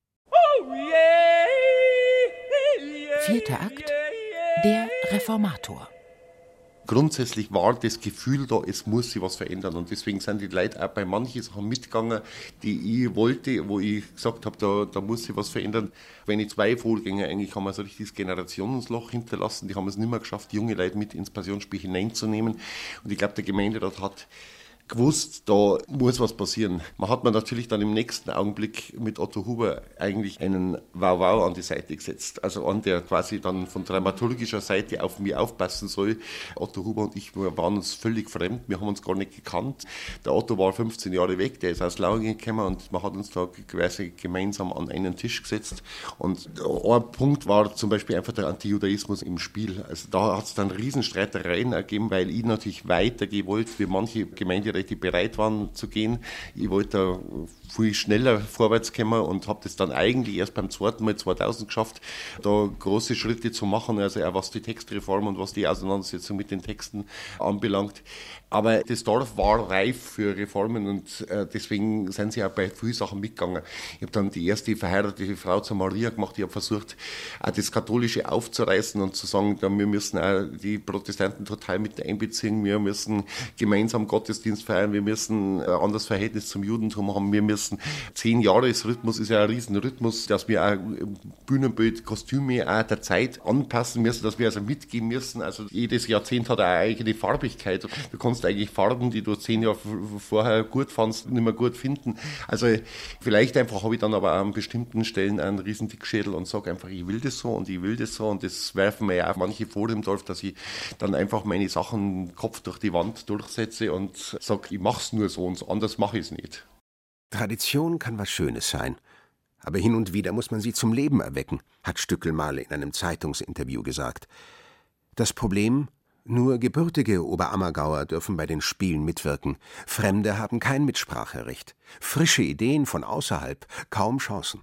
4. Akt: Der Reformator. Grundsätzlich war das Gefühl da, es muss sich was verändern. Und deswegen sind die Leute auch bei manchen Sachen mitgegangen, die ich wollte, wo ich gesagt habe, da muss sich was verändern. Wenn ich 2 Vorgänger eigentlich haben wir so ein richtiges Generationsloch hinterlassen, die haben es nicht mehr geschafft, junge Leute mit ins Passionsspiel hineinzunehmen. Und ich glaube, der Gemeinderat hat gewusst, da muss was passieren. Man hat mir natürlich dann im nächsten Augenblick mit Otto Huber eigentlich einen Wow-Wow an die Seite gesetzt. Also an der quasi dann von dramaturgischer Seite auf mich aufpassen soll. Otto Huber und ich waren uns völlig fremd, wir haben uns gar nicht gekannt. Der Otto war 15 Jahre weg, der ist aus Lauingen gekommen und man hat uns da quasi gemeinsam an einen Tisch gesetzt. Und ein Punkt war zum Beispiel einfach der Antijudaismus im Spiel. Also da hat es dann Riesenstreitereien ergeben, weil ich natürlich weitergehen wollte, wie manche Gemeinderäte bereit waren zu gehen. Ich wollte da viel schneller vorwärts kommen und habe das dann eigentlich erst beim 2. Mal 2000 geschafft, da große Schritte zu machen, also auch was die Textreform und was die Auseinandersetzung mit den Texten anbelangt. Aber das Dorf war reif für Reformen und deswegen sind sie auch bei vielen Sachen mitgegangen. Ich habe dann die erste verheiratete Frau zur Maria gemacht. Ich habe versucht, auch das Katholische aufzureißen und zu sagen, wir müssen auch die Protestanten total mit einbeziehen, wir müssen gemeinsam Gottesdienst feiern, wir müssen ein anderes Verhältnis zum Judentum haben, wir müssen 10-Jahres-Rhythmus ist ja ein Riesenrhythmus, dass wir auch Bühnenbild, Kostüme auch der Zeit anpassen müssen, dass wir also mitgehen müssen. Also jedes Jahrzehnt hat eine eigene Farbigkeit. Du kannst eigentlich Farben, die du 10 Jahre vorher gut fandst, nicht mehr gut finden. Also vielleicht einfach habe ich dann aber auch an bestimmten Stellen einen riesen Dickschädel und sage einfach, ich will das so und ich will das so und das werfen mir ja auch manche vor im Dorf, dass ich dann einfach meine Sachen Kopf durch die Wand durchsetze und sage, ich mache es nur so und anders mache ich es nicht. Tradition kann was Schönes sein, aber hin und wieder muss man sie zum Leben erwecken, hat Stückel mal in einem Zeitungsinterview gesagt. Das Problem: Nur gebürtige Oberammergauer dürfen bei den Spielen mitwirken. Fremde haben kein Mitspracherecht. Frische Ideen von außerhalb, kaum Chancen.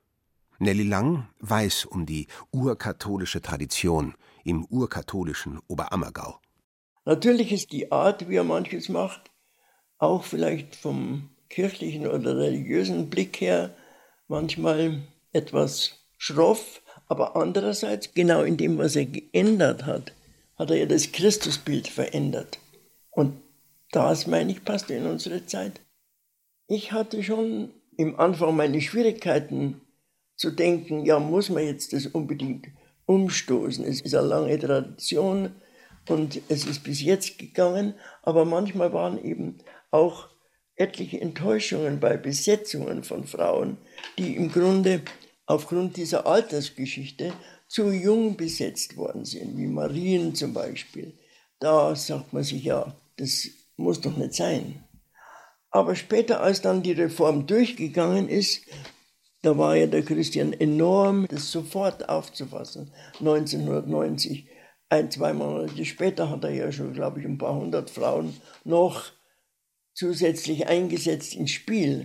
Nelly Lang weiß um die urkatholische Tradition im urkatholischen Oberammergau. Natürlich ist die Art, wie er manches macht, auch vielleicht vom kirchlichen oder religiösen Blick her manchmal etwas schroff, aber andererseits, genau in dem, was er geändert hat, hat er ja das Christusbild verändert. Und das, meine ich, passt in unsere Zeit. Ich hatte schon im Anfang meine Schwierigkeiten zu denken, ja, muss man jetzt das unbedingt umstoßen? Es ist eine lange Tradition und es ist bis jetzt gegangen, aber manchmal waren eben auch etliche Enttäuschungen bei Besetzungen von Frauen, die im Grunde aufgrund dieser Altersgeschichte zu jung besetzt worden sind, wie Marien zum Beispiel. Da sagt man sich, ja, das muss doch nicht sein. Aber später, als dann die Reform durchgegangen ist, da war ja der Christian enorm, das sofort aufzufassen. 1990, 1-2 Monate später hat er ja schon, glaube ich, ein paar hundert Frauen noch zusätzlich eingesetzt ins Spiel.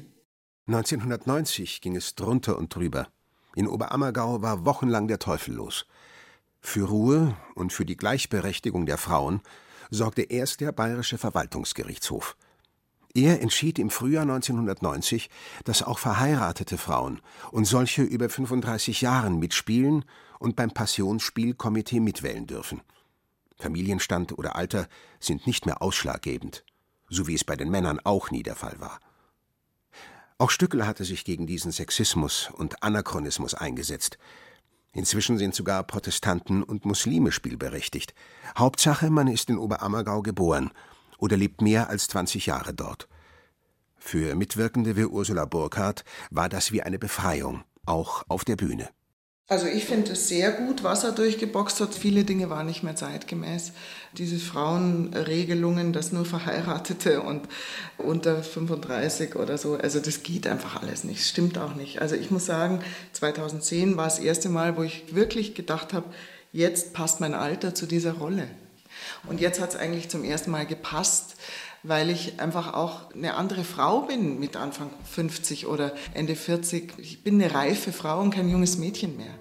1990 ging es drunter und drüber. In Oberammergau war wochenlang der Teufel los. Für Ruhe und für die Gleichberechtigung der Frauen sorgte erst der Bayerische Verwaltungsgerichtshof. Er entschied im Frühjahr 1990, dass auch verheiratete Frauen und solche über 35 Jahren mitspielen und beim Passionsspielkomitee mitwählen dürfen. Familienstand oder Alter sind nicht mehr ausschlaggebend, so wie es bei den Männern auch nie der Fall war. Auch Stückel hatte sich gegen diesen Sexismus und Anachronismus eingesetzt. Inzwischen sind sogar Protestanten und Muslime spielberechtigt. Hauptsache, man ist in Oberammergau geboren oder lebt mehr als 20 Jahre dort. Für Mitwirkende wie Ursula Burkhardt war das wie eine Befreiung, auch auf der Bühne. Also ich finde es sehr gut, was er durchgeboxt hat. Viele Dinge waren nicht mehr zeitgemäß. Diese Frauenregelungen, dass nur Verheiratete und unter 35 oder so, also das geht einfach alles nicht, stimmt auch nicht. Also ich muss sagen, 2010 war das erste Mal, wo ich wirklich gedacht habe, jetzt passt mein Alter zu dieser Rolle. Und jetzt hat es eigentlich zum ersten Mal gepasst, weil ich einfach auch eine andere Frau bin mit Anfang 50 oder Ende 40. Ich bin eine reife Frau und kein junges Mädchen mehr.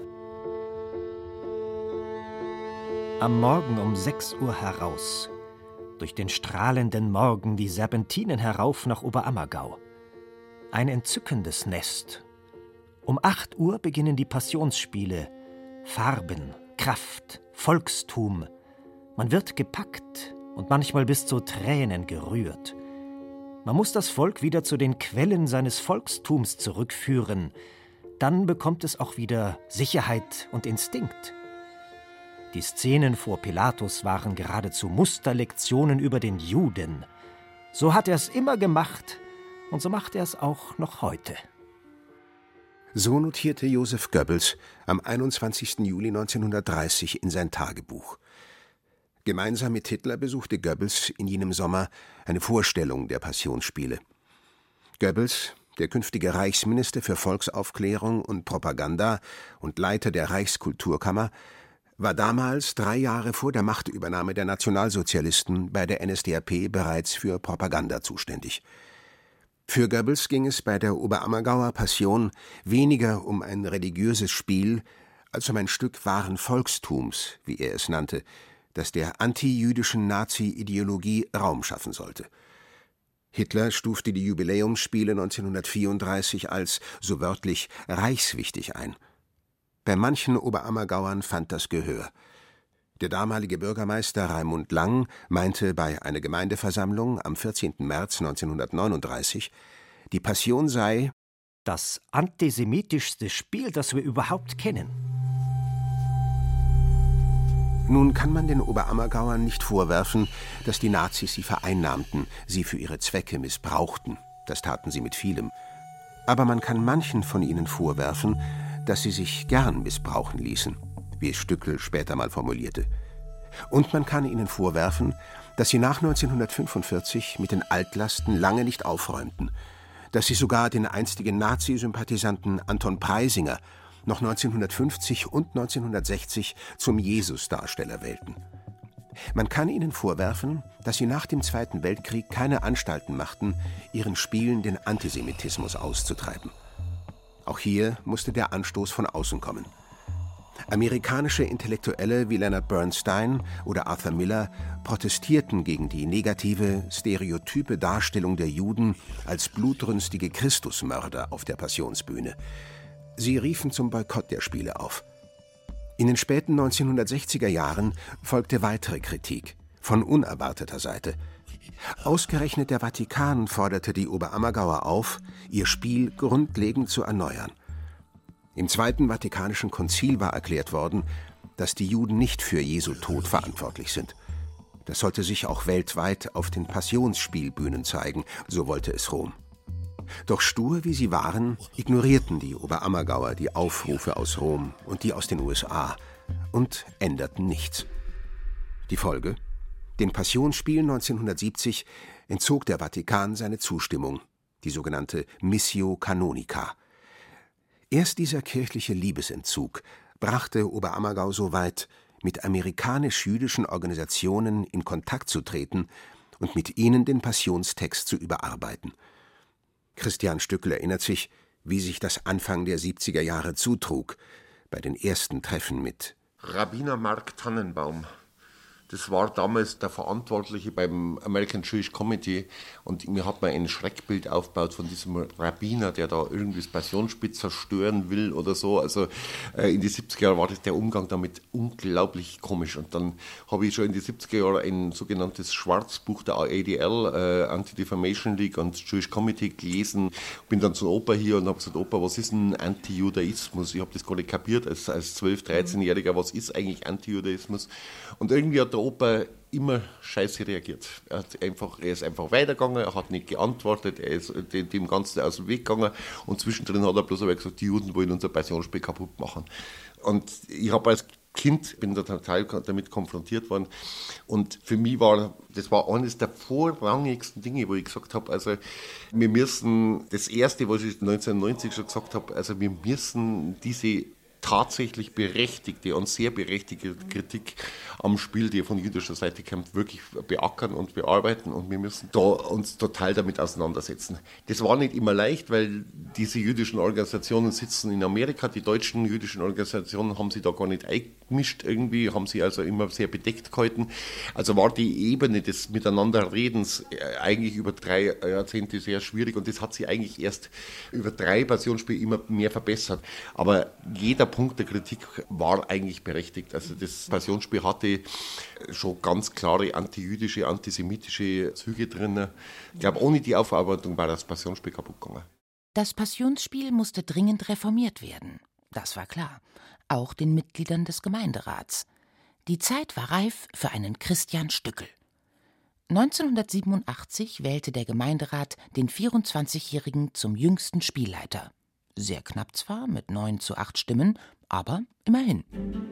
Am Morgen um 6 Uhr heraus. Durch den strahlenden Morgen die Serpentinen herauf nach Oberammergau. Ein entzückendes Nest. Um 8 Uhr beginnen die Passionsspiele. Farben, Kraft, Volkstum. Man wird gepackt und manchmal bis zu Tränen gerührt. Man muss das Volk wieder zu den Quellen seines Volkstums zurückführen. Dann bekommt es auch wieder Sicherheit und Instinkt. Die Szenen vor Pilatus waren geradezu Musterlektionen über den Juden. So hat er es immer gemacht und so macht er es auch noch heute. So notierte Joseph Goebbels am 21. Juli 1930 in sein Tagebuch. Gemeinsam mit Hitler besuchte Goebbels in jenem Sommer eine Vorstellung der Passionsspiele. Goebbels, der künftige Reichsminister für Volksaufklärung und Propaganda und Leiter der Reichskulturkammer, war damals 3 Jahre vor der Machtübernahme der Nationalsozialisten bei der NSDAP bereits für Propaganda zuständig. Für Goebbels ging es bei der Oberammergauer Passion weniger um ein religiöses Spiel als um ein Stück wahren Volkstums, wie er es nannte, das der antijüdischen Nazi-Ideologie Raum schaffen sollte. Hitler stufte die Jubiläumsspiele 1934 als, so wörtlich, reichswichtig ein. Bei manchen Oberammergauern fand das Gehör. Der damalige Bürgermeister Raimund Lang meinte bei einer Gemeindeversammlung am 14. März 1939, die Passion sei das antisemitischste Spiel, das wir überhaupt kennen. Nun kann man den Oberammergauern nicht vorwerfen, dass die Nazis sie vereinnahmten, sie für ihre Zwecke missbrauchten. Das taten sie mit vielem. Aber man kann manchen von ihnen vorwerfen, dass sie sich gern missbrauchen ließen, wie es Stückl später mal formulierte. Und man kann ihnen vorwerfen, dass sie nach 1945 mit den Altlasten lange nicht aufräumten, dass sie sogar den einstigen Nazi-Sympathisanten Anton Preisinger noch 1950 und 1960 zum Jesus-Darsteller wählten. Man kann ihnen vorwerfen, dass sie nach dem Zweiten Weltkrieg keine Anstalten machten, ihren Spielen den Antisemitismus auszutreiben. Auch hier musste der Anstoß von außen kommen. Amerikanische Intellektuelle wie Leonard Bernstein oder Arthur Miller protestierten gegen die negative, stereotype Darstellung der Juden als blutrünstige Christusmörder auf der Passionsbühne. Sie riefen zum Boykott der Spiele auf. In den späten 1960er Jahren folgte weitere Kritik, von unerwarteter Seite. Ausgerechnet der Vatikan forderte die Oberammergauer auf, ihr Spiel grundlegend zu erneuern. Im Zweiten Vatikanischen Konzil war erklärt worden, dass die Juden nicht für Jesu Tod verantwortlich sind. Das sollte sich auch weltweit auf den Passionsspielbühnen zeigen, so wollte es Rom. Doch stur wie sie waren, ignorierten die Oberammergauer die Aufrufe aus Rom und die aus den USA und änderten nichts. Die Folge? Den Passionsspielen 1970 entzog der Vatikan seine Zustimmung, die sogenannte Missio Canonica. Erst dieser kirchliche Liebesentzug brachte Oberammergau so weit, mit amerikanisch-jüdischen Organisationen in Kontakt zu treten und mit ihnen den Passionstext zu überarbeiten. Christian Stückl erinnert sich, wie sich das Anfang der 70er Jahre zutrug, bei den ersten Treffen mit Rabbiner Mark Tannenbaum. Das war damals der Verantwortliche beim American Jewish Committee und mir hat man ein Schreckbild aufgebaut von diesem Rabbiner, der da irgendwie das Passionsspiel zerstören will oder so. Also in die 70er Jahre war das der Umgang damit unglaublich komisch und dann habe ich schon in die 70er Jahre ein sogenanntes Schwarzbuch der ADL, Anti-Defamation League und Jewish Committee gelesen. Bin dann zur Oper hier und habe gesagt, Opa, was ist ein Anti-Judaismus? Ich habe das gar nicht kapiert als 12-, 13-Jähriger, was ist eigentlich Anti-Judaismus? Und irgendwie hat der Oper immer scheiße reagiert. Er ist einfach weitergegangen, er hat nicht geantwortet, er ist dem Ganzen aus dem Weg gegangen und zwischendrin hat er bloß aber gesagt, die Juden wollen unser Passionsspiel kaputt machen. Und ich habe als Kind, bin da total damit konfrontiert worden und für mich das war eines der vorrangigsten Dinge, wo ich gesagt habe, also wir müssen, das erste, was ich 1990 schon gesagt habe, also wir müssen diese tatsächlich berechtigte und sehr berechtigte Kritik am Spiel, die von jüdischer Seite kommt, wirklich beackern und bearbeiten und wir müssen da uns total damit auseinandersetzen. Das war nicht immer leicht, weil diese jüdischen Organisationen sitzen in Amerika, die deutschen jüdischen Organisationen haben sich da gar nicht eingemischt irgendwie, haben sie also immer sehr bedeckt gehalten. Also war die Ebene des Miteinanderredens eigentlich über 3 Jahrzehnte sehr schwierig und das hat sich eigentlich erst über 3 Passionsspiele immer mehr verbessert. Aber jeder Punkt der Kritik war eigentlich berechtigt. Also das Passionsspiel hatte schon ganz klare antijüdische, antisemitische Züge drin. Ich glaube, ohne die Aufarbeitung war das Passionsspiel kaputt gegangen. Das Passionsspiel musste dringend reformiert werden. Das war klar. Auch den Mitgliedern des Gemeinderats. Die Zeit war reif für einen Christian Stückel. 1987 wählte der Gemeinderat den 24-Jährigen zum jüngsten Spielleiter. Sehr knapp zwar, mit 9:8 Stimmen, aber immerhin.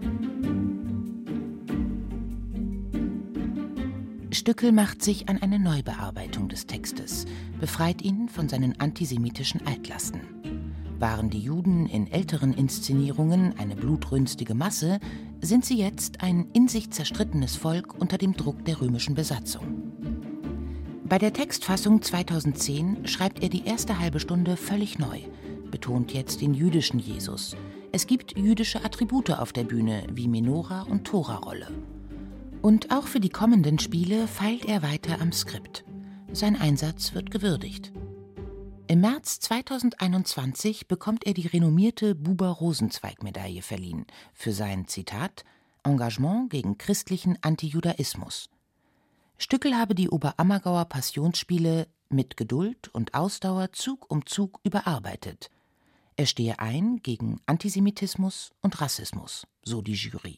Stückel macht sich an eine Neubearbeitung des Textes, befreit ihn von seinen antisemitischen Altlasten. Waren die Juden in älteren Inszenierungen eine blutrünstige Masse, sind sie jetzt ein in sich zerstrittenes Volk unter dem Druck der römischen Besatzung. Bei der Textfassung 2010 schreibt er die erste halbe Stunde völlig neu, betont jetzt den jüdischen Jesus. Es gibt jüdische Attribute auf der Bühne, wie Menora und Tora-Rolle. Und auch für die kommenden Spiele feilt er weiter am Skript. Sein Einsatz wird gewürdigt. Im März 2021 bekommt er die renommierte Buber-Rosenzweig-Medaille verliehen für sein, Zitat, Engagement gegen christlichen Antijudaismus. Stückel habe die Oberammergauer Passionsspiele mit Geduld und Ausdauer Zug um Zug überarbeitet. Er stehe ein gegen Antisemitismus und Rassismus, so die Jury.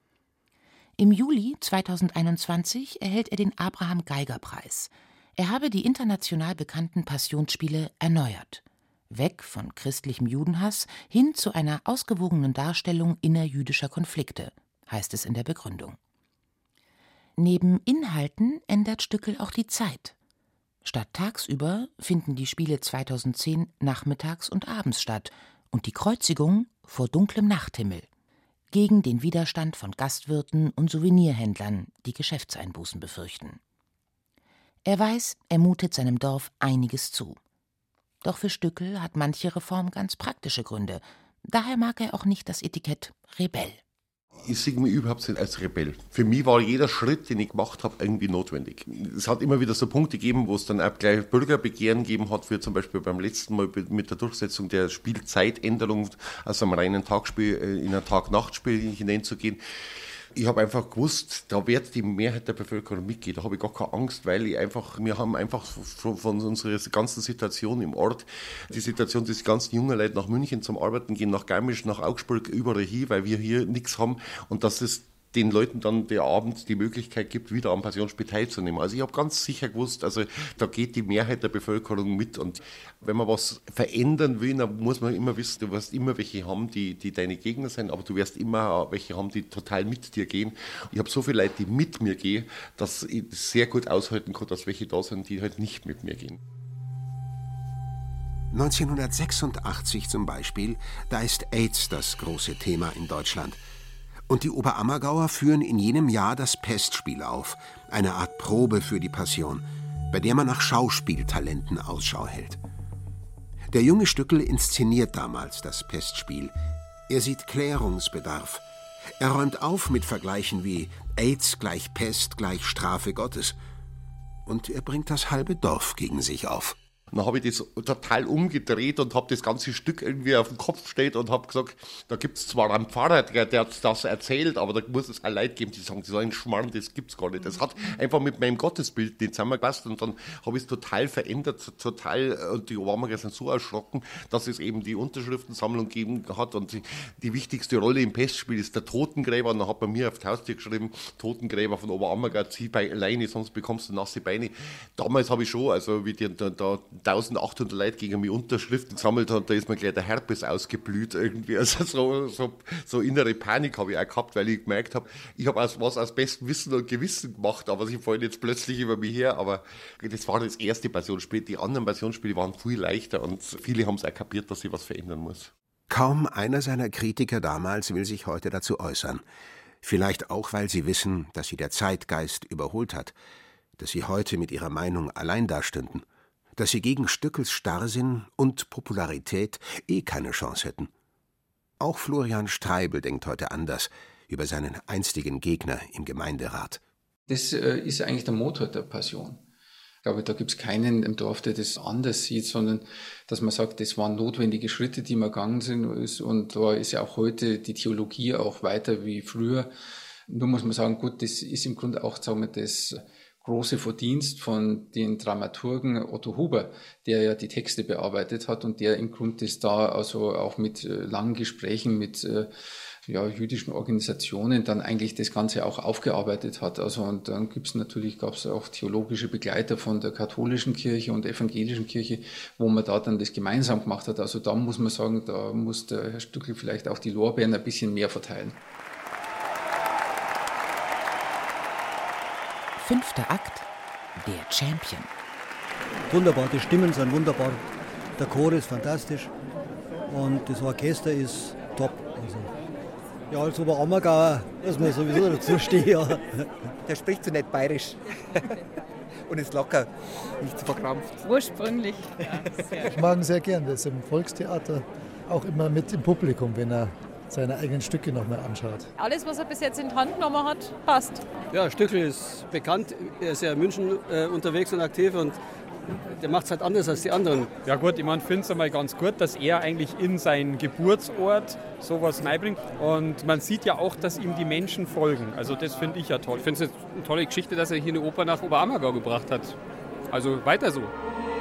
Im Juli 2021 erhält er den Abraham-Geiger-Preis. Er habe die international bekannten Passionsspiele erneuert. Weg von christlichem Judenhass hin zu einer ausgewogenen Darstellung innerjüdischer Konflikte, heißt es in der Begründung. Neben Inhalten ändert Stückel auch die Zeit. Statt tagsüber finden die Spiele 2010 nachmittags und abends statt und die Kreuzigung vor dunklem Nachthimmel. Gegen den Widerstand von Gastwirten und Souvenirhändlern, die Geschäftseinbußen befürchten. Er weiß, er mutet seinem Dorf einiges zu. Doch für Stückel hat manche Reform ganz praktische Gründe. Daher mag er auch nicht das Etikett Rebell. Ich sehe mich überhaupt nicht als Rebell. Für mich war jeder Schritt, den ich gemacht habe, irgendwie notwendig. Es hat immer wieder so Punkte gegeben, wo es dann auch gleich Bürgerbegehren gegeben hat, wie zum Beispiel beim letzten Mal mit der Durchsetzung der Spielzeitänderung aus einem reinen Tagspiel in ein Tag-Nacht-Spiel hineinzugehen. Ich habe einfach gewusst, da wird die Mehrheit der Bevölkerung mitgehen. Da habe ich gar keine Angst, weil wir haben einfach von unserer ganzen Situation im Ort, die Situation, dass die ganzen jungen Leute nach München zum Arbeiten gehen, nach Garmisch, nach Augsburg, überall hin, weil wir hier nichts haben und dass es den Leuten dann der Abend die Möglichkeit gibt, wieder am Passionsspiel teilzunehmen. Also ich habe ganz sicher gewusst, also da geht die Mehrheit der Bevölkerung mit und wenn man was verändern will, dann muss man immer wissen, du wirst immer welche haben, die deine Gegner sind, aber du wirst immer welche haben, die total mit dir gehen. Ich habe so viele Leute, die mit mir gehen, dass ich sehr gut aushalten kann, dass welche da sind, die halt nicht mit mir gehen. 1986 zum Beispiel, da ist AIDS das große Thema in Deutschland. Und die Oberammergauer führen in jenem Jahr das Pestspiel auf, eine Art Probe für die Passion, bei der man nach Schauspieltalenten Ausschau hält. Der junge Stückel inszeniert damals das Pestspiel. Er sieht Klärungsbedarf. Er räumt auf mit Vergleichen wie AIDS gleich Pest gleich Strafe Gottes. Und er bringt das halbe Dorf gegen sich auf. Und dann habe ich das total umgedreht und habe das ganze Stück irgendwie auf den Kopf gestellt und habe gesagt, da gibt es zwar einen Pfarrer, der das erzählt, aber da muss es auch Leute geben, die sagen, so ein Schmarrn, das gibt es gar nicht. Das hat einfach mit meinem Gottesbild nicht zusammengepasst und dann habe ich es total verändert, und die Oberhammergauer sind so erschrocken, dass es eben die Unterschriftensammlung gegeben hat und die wichtigste Rolle im Pestspiel ist der Totengräber und dann hat man mir auf die Haustür geschrieben, Totengräber von Oberammergau, zieh bei alleine, sonst bekommst du nasse Beine. Damals habe ich schon, also wie da 1800 Leute gegen mich Unterschriften gesammelt haben, da ist mir gleich der Herpes ausgeblüht irgendwie. Also so innere Panik habe ich auch gehabt, weil ich gemerkt habe, ich habe was aus bestem Wissen und Gewissen gemacht, aber sie fallen jetzt plötzlich über mich her. Aber das war das erste Passionsspiel. Die anderen Passionsspiele waren viel leichter und viele haben es auch kapiert, dass sich was verändern muss. Kaum einer seiner Kritiker damals will sich heute dazu äußern. Vielleicht auch, weil sie wissen, dass sie der Zeitgeist überholt hat, dass sie heute mit ihrer Meinung allein dastünden, dass sie gegen Stückels Starrsinn und Popularität keine Chance hätten. Auch Florian Streibel denkt heute anders über seinen einstigen Gegner im Gemeinderat. Das ist eigentlich der Motor der Passion. Ich glaube, da gibt es keinen im Dorf, der das anders sieht, sondern dass man sagt, das waren notwendige Schritte, die man gegangen sind. Und da ist ja auch heute die Theologie auch weiter wie früher. Nur muss man sagen, gut, das ist im Grunde auch, sagen wir, das große Verdienst von den Dramaturgen Otto Huber, der ja die Texte bearbeitet hat und der im Grunde das da also auch mit langen Gesprächen mit jüdischen Organisationen dann eigentlich das Ganze auch aufgearbeitet hat. Also und dann gab es auch theologische Begleiter von der katholischen Kirche und evangelischen Kirche, wo man da dann das gemeinsam gemacht hat. Also da muss man sagen, da muss der Herr Stückel vielleicht auch die Lorbeeren ein bisschen mehr verteilen. 5. Akt, der Champion. Wunderbar, die Stimmen sind wunderbar, der Chor ist fantastisch und das Orchester ist top. Also, ja, als Oberammergauer muss man sowieso dazu stehen. Ja. Der spricht so nett bayerisch und ist locker, nicht zu verkrampft. Ursprünglich. Ich mag ihn sehr gern, der ist im Volkstheater auch immer mit im Publikum, wenn er seine eigenen Stücke noch mal anschaut. Alles, was er bis jetzt in die Hand genommen hat, passt. Ja, Stückel ist bekannt, er ist ja in München unterwegs und aktiv und der macht es halt anders als die anderen. Ja gut, ich finde es einmal ganz gut, dass er eigentlich in seinen Geburtsort sowas beibringt. Und man sieht ja auch, dass ihm die Menschen folgen. Also das finde ich ja toll. Ich finde es eine tolle Geschichte, dass er hier eine Oper nach Oberammergau gebracht hat. Also weiter so.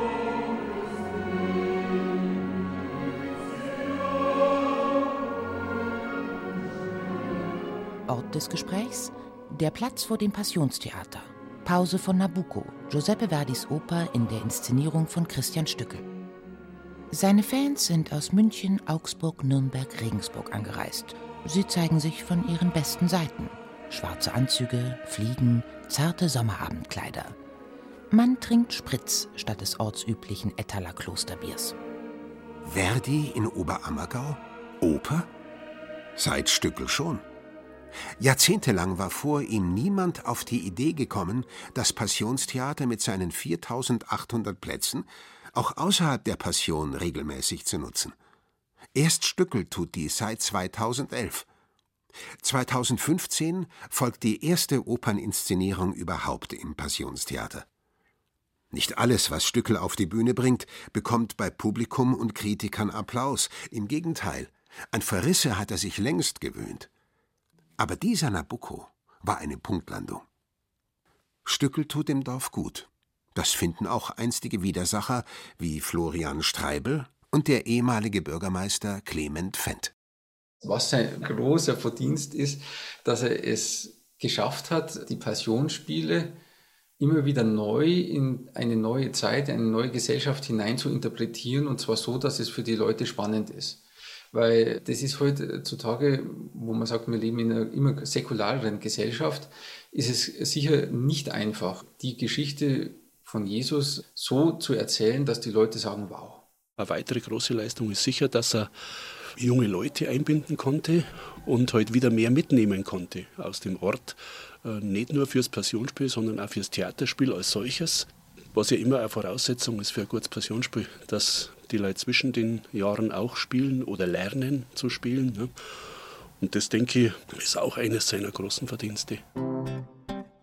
Ort des Gesprächs? Der Platz vor dem Passionstheater. Pause von Nabucco, Giuseppe Verdis Oper in der Inszenierung von Christian Stückel. Seine Fans sind aus München, Augsburg, Nürnberg, Regensburg angereist. Sie zeigen sich von ihren besten Seiten. Schwarze Anzüge, Fliegen, zarte Sommerabendkleider. Man trinkt Spritz statt des ortsüblichen Ettaler Klosterbiers. Verdi in Oberammergau? Oper? Seit Stückel schon. Jahrzehntelang war vor ihm niemand auf die Idee gekommen, das Passionstheater mit seinen 4.800 Plätzen auch außerhalb der Passion regelmäßig zu nutzen. Erst Stückel tut dies seit 2011. 2015 folgt die erste Operninszenierung überhaupt im Passionstheater. Nicht alles, was Stückel auf die Bühne bringt, bekommt bei Publikum und Kritikern Applaus. Im Gegenteil, an Verrisse hat er sich längst gewöhnt. Aber dieser Nabucco war eine Punktlandung. Stückel tut dem Dorf gut. Das finden auch einstige Widersacher wie Florian Streibel und der ehemalige Bürgermeister Clement Fendt. Was sein großer Verdienst ist, dass er es geschafft hat, die Passionsspiele immer wieder neu in eine neue Zeit, eine neue Gesellschaft hinein zu interpretieren, und zwar so, dass es für die Leute spannend ist. Weil das ist heutzutage, wo man sagt, wir leben in einer immer säkulareren Gesellschaft, ist es sicher nicht einfach, die Geschichte von Jesus so zu erzählen, dass die Leute sagen, wow. Eine weitere große Leistung ist sicher, dass er junge Leute einbinden konnte und heute wieder mehr mitnehmen konnte aus dem Ort. Nicht nur fürs Passionsspiel, sondern auch fürs Theaterspiel als solches. Was ja immer eine Voraussetzung ist für ein gutes Passionsspiel, dass die Leute zwischen den Jahren auch spielen oder lernen zu spielen. Ne? Und das, denke ich, ist auch eines seiner großen Verdienste.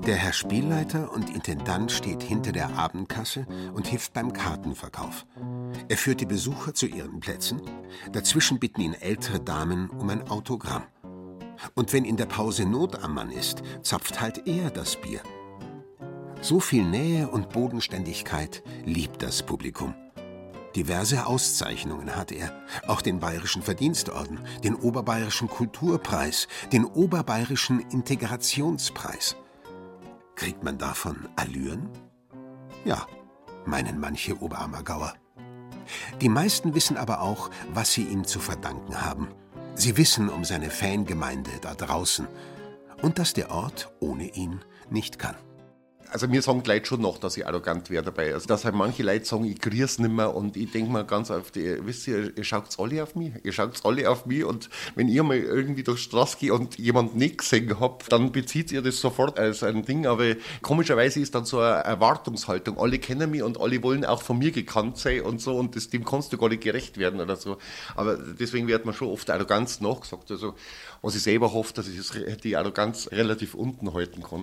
Der Herr Spielleiter und Intendant steht hinter der Abendkasse und hilft beim Kartenverkauf. Er führt die Besucher zu ihren Plätzen. Dazwischen bitten ihn ältere Damen um ein Autogramm. Und wenn in der Pause Not am Mann ist, zapft halt er das Bier. So viel Nähe und Bodenständigkeit liebt das Publikum. Diverse Auszeichnungen hat er, auch den Bayerischen Verdienstorden, den Oberbayerischen Kulturpreis, den Oberbayerischen Integrationspreis. Kriegt man davon Allüren? Ja, meinen manche Oberammergauer. Die meisten wissen aber auch, was sie ihm zu verdanken haben. Sie wissen um seine Fangemeinde da draußen und dass der Ort ohne ihn nicht kann. Also mir sagen die Leute schon noch, dass ich arrogant wäre dabei. Also dass halt manche Leute sagen, ich grüße nicht mehr und ich denke mir ganz oft, wisst ihr schaut alle auf mich. Ihr schaut alle auf mich und wenn ihr mal irgendwie durch die Straße geht und jemand nicht gesehen habt, dann bezieht ihr das sofort als ein Ding. Aber komischerweise ist dann so eine Erwartungshaltung. Alle kennen mich und alle wollen auch von mir gekannt sein und so und dem kannst du gar nicht gerecht werden oder so. Aber deswegen wird man schon oft Arroganz nachgesagt. Also was ich selber hoffe, dass ich die Arroganz relativ unten halten kann.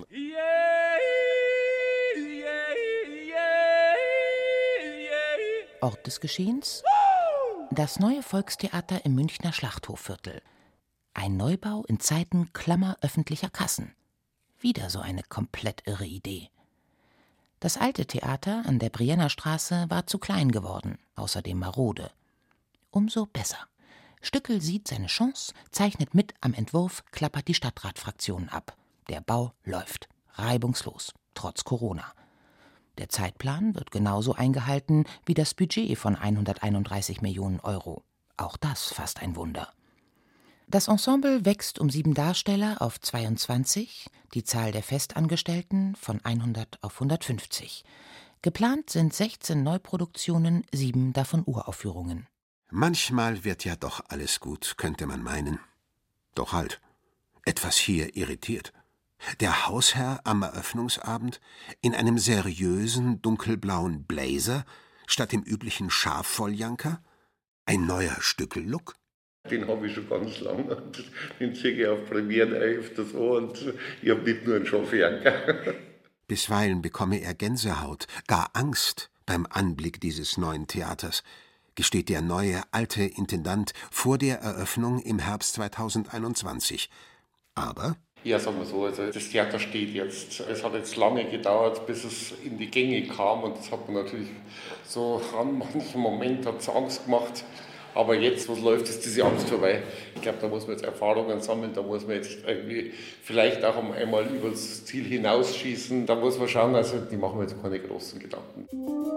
Ort des Geschehens? Das neue Volkstheater im Münchner Schlachthofviertel. Ein Neubau in Zeiten klammer öffentlicher Kassen. Wieder so eine komplett irre Idee. Das alte Theater an der Brienner Straße war zu klein geworden, außerdem marode. Umso besser. Stückel sieht seine Chance, zeichnet mit am Entwurf, klappert die Stadtratfraktion ab. Der Bau läuft. Reibungslos. Trotz Corona. Der Zeitplan wird genauso eingehalten wie das Budget von 131 Millionen Euro. Auch das fast ein Wunder. Das Ensemble wächst um 7 Darsteller auf 22, die Zahl der Festangestellten von 100 auf 150. Geplant sind 16 Neuproduktionen, 7 davon Uraufführungen. Manchmal wird ja doch alles gut, könnte man meinen. Doch halt, etwas hier irritiert. Der Hausherr am Eröffnungsabend in einem seriösen, dunkelblauen Blazer statt dem üblichen Schafvolljanker? Ein neuer Stückel-Look? Den habe ich schon ganz lange. Den ziehe ich auf Premieren öfters an und ich habe nicht nur einen Schafjanker. Bisweilen bekomme er Gänsehaut, gar Angst beim Anblick dieses neuen Theaters, gesteht der neue, alte Intendant vor der Eröffnung im Herbst 2021. Aber ja, sagen wir so, also das Theater steht jetzt. Es hat jetzt lange gedauert, bis es in die Gänge kam und das hat man natürlich so an manchen Moment hat's Angst gemacht. Aber jetzt, was läuft, ist diese Angst vorbei. Ich glaube, da muss man jetzt Erfahrungen sammeln, da muss man jetzt irgendwie vielleicht auch einmal über das Ziel hinausschießen. Da muss man schauen, also die machen mir jetzt keine großen Gedanken.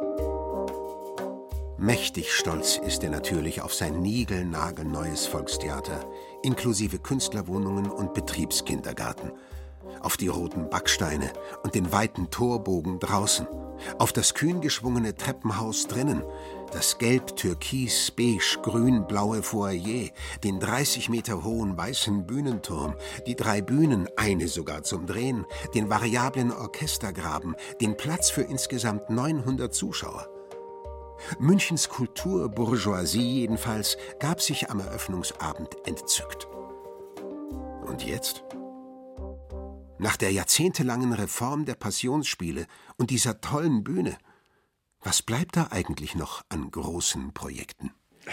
Mächtig stolz ist er natürlich auf sein niegelnagelneues Volkstheater, inklusive Künstlerwohnungen und Betriebskindergarten. Auf die roten Backsteine und den weiten Torbogen draußen, auf das kühn geschwungene Treppenhaus drinnen, das gelb-türkis-beige-grün-blaue Foyer, den 30 Meter hohen weißen Bühnenturm, die 3 Bühnen, eine sogar zum Drehen, den variablen Orchestergraben, den Platz für insgesamt 900 Zuschauer. Münchens Kulturbourgeoisie jedenfalls gab sich am Eröffnungsabend entzückt. Und jetzt? Nach der jahrzehntelangen Reform der Passionsspiele und dieser tollen Bühne, was bleibt da eigentlich noch an großen Projekten?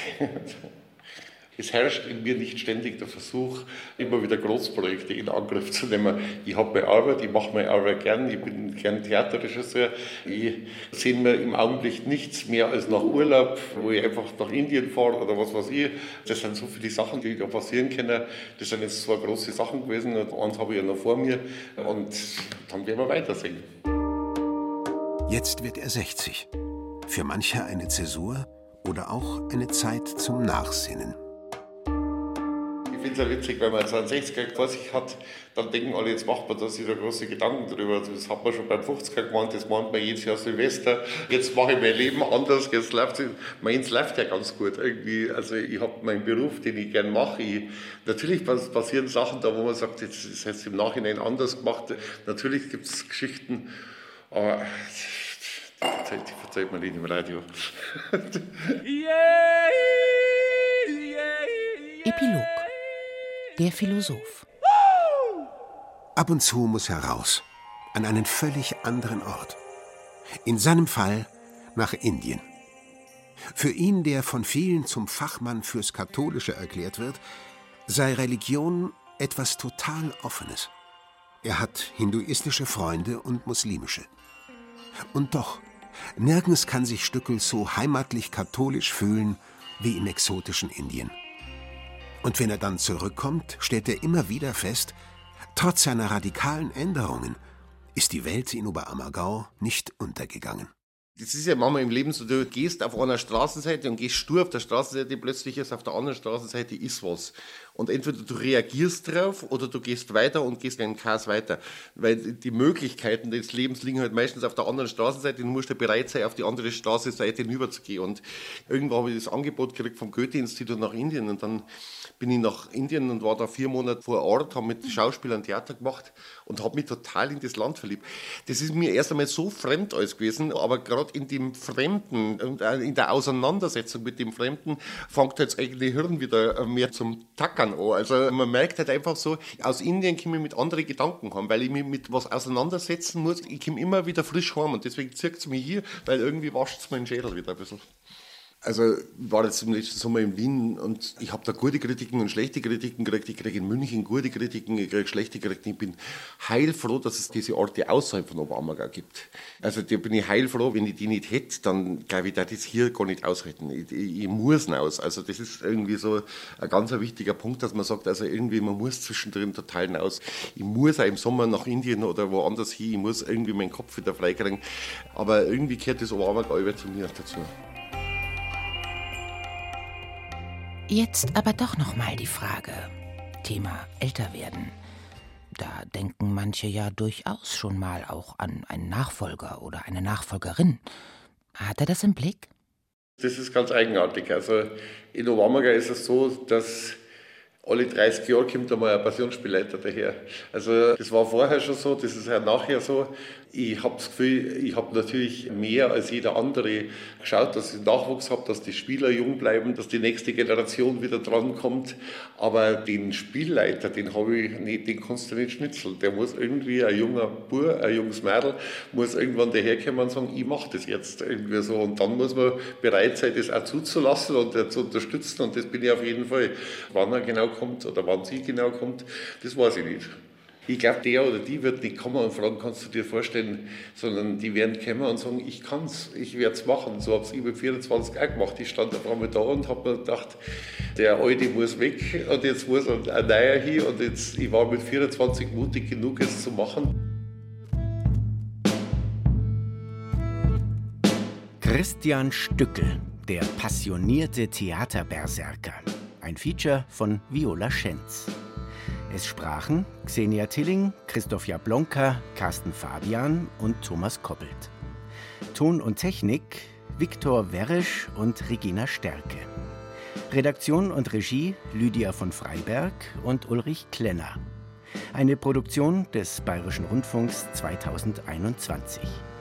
Es herrscht in mir nicht ständig der Versuch, immer wieder Großprojekte in Angriff zu nehmen. Ich habe meine Arbeit, ich mache meine Arbeit gern, ich bin gern Theaterregisseur. Ich sehe mir im Augenblick nichts mehr als nach Urlaub, wo ich einfach nach Indien fahre oder was weiß ich. Das sind so viele Sachen, die da passieren können. Das sind jetzt 2 große Sachen gewesen und eins habe ich ja noch vor mir. Und dann werden wir weitersehen. Jetzt wird er 60. Für manche eine Zäsur oder auch eine Zeit zum Nachsinnen. Ich finde es ja witzig, wenn man jetzt einen 60er vor sich hat, dann denken alle, jetzt macht man da sich da große Gedanken drüber. Das hat man schon beim 50er gemeint, das meint man jedes Jahr Silvester. Jetzt mache ich mein Leben anders, jetzt läuft es. Meins läuft ja ganz gut irgendwie. Also ich habe meinen Beruf, den ich gern mache. Natürlich passieren Sachen da, wo man sagt, jetzt ist es im Nachhinein anders gemacht. Natürlich gibt es Geschichten, aber die verzeiht man nicht im Radio. Epilog. Der Philosoph. Ab und zu muss er raus. an einen völlig anderen Ort. In seinem Fall nach Indien. Für ihn, der von vielen zum Fachmann fürs Katholische erklärt wird, sei Religion etwas total Offenes. Er hat hinduistische Freunde und muslimische. Und doch, nirgends kann sich Stückl so heimatlich katholisch fühlen wie im exotischen Indien. Und wenn er dann zurückkommt, stellt er immer wieder fest, trotz seiner radikalen Änderungen ist die Welt in Oberammergau nicht untergegangen. Das ist ja manchmal im Leben so, du gehst auf einer Straßenseite und gehst stur auf der Straßenseite, plötzlich ist auf der anderen Straßenseite ist was. Und entweder du reagierst drauf oder du gehst weiter und gehst in den Chaos weiter. Weil die Möglichkeiten des Lebens liegen halt meistens auf der anderen Straßenseite und du musst ja bereit sein, auf die andere Straßenseite hinüberzugehen. Und irgendwann habe ich das Angebot gekriegt vom Goethe-Institut nach Indien und dann bin ich nach Indien und war da 4 Monate vor Ort, habe mit Schauspielern Theater gemacht und habe mich total in das Land verliebt. Das ist mir erst einmal so fremd alles gewesen, aber gerade in dem Fremden und in der Auseinandersetzung mit dem Fremden fängt jetzt eigentlich Hirn wieder mehr zum Tackern an. Also man merkt halt einfach so, aus Indien komme ich mit anderen Gedanken heim, weil ich mich mit was auseinandersetzen muss. Ich komme immer wieder frisch heim und deswegen zieht es mich hier, weil irgendwie wascht es meinen Schädel wieder ein bisschen. Also ich war jetzt im letzten Sommer in Wien und ich habe da gute Kritiken und schlechte Kritiken gekriegt. Ich kriege in München gute Kritiken, ich kriege schlechte Kritiken. Ich bin heilfroh, dass es diese Orte außerhalb von Oberammergau gibt. Also da bin ich heilfroh, wenn ich die nicht hätte, dann glaube ich, dass ich das hier gar nicht aushalten. Ich muss raus. Also das ist irgendwie so ein ganz wichtiger Punkt, dass man sagt, also irgendwie man muss zwischendrin total raus. Ich muss auch im Sommer nach Indien oder woanders hin, ich muss irgendwie meinen Kopf wieder freikriegen. Aber irgendwie gehört das Oberammergau zu mir dazu. Jetzt aber doch noch mal die Frage. Thema Älterwerden. Da denken manche ja durchaus schon mal auch an einen Nachfolger oder eine Nachfolgerin. Hat er das im Blick? Das ist ganz eigenartig. Also in Oberammergau ist es so, dass alle 30 Jahre kommt einmal ein Passionsspielleiter daher. Also das war vorher schon so, das ist ja nachher so. Ich habe das Gefühl, ich habe natürlich mehr als jeder andere geschaut, dass ich Nachwuchs habe, dass die Spieler jung bleiben, dass die nächste Generation wieder drankommt. Aber den Spielleiter, den habe ich nicht, den kannst du nicht schnitzeln. Der muss irgendwie, ein junger Bub, ein junges Mädel, muss irgendwann daherkommen und sagen, ich mache das jetzt irgendwie so. Und dann muss man bereit sein, das auch zuzulassen und zu unterstützen. Und das bin ich auf jeden Fall. Wann er genau kommt oder wann sie genau kommt, das weiß ich nicht. Ich glaube, der oder die wird nicht kommen und fragen, kannst du dir vorstellen, sondern die werden kommen und sagen, ich kann's, ich werde es machen. So habe ich mit 24 auch gemacht. Ich stand auf einmal da und habe mir gedacht, der Alte muss weg und jetzt muss ein Neuer hin und jetzt, ich war mit 24 mutig genug, es zu machen. Christian Stückl, der passionierte Theaterberserker. Ein Feature von Viola Schenz. Es sprachen Xenia Tilling, Christoph Jablonka, Carsten Fabian und Thomas Koppelt. Ton und Technik Viktor Weresch und Regina Stärke. Redaktion und Regie Lydia von Freiberg und Ulrich Klenner. Eine Produktion des Bayerischen Rundfunks 2021.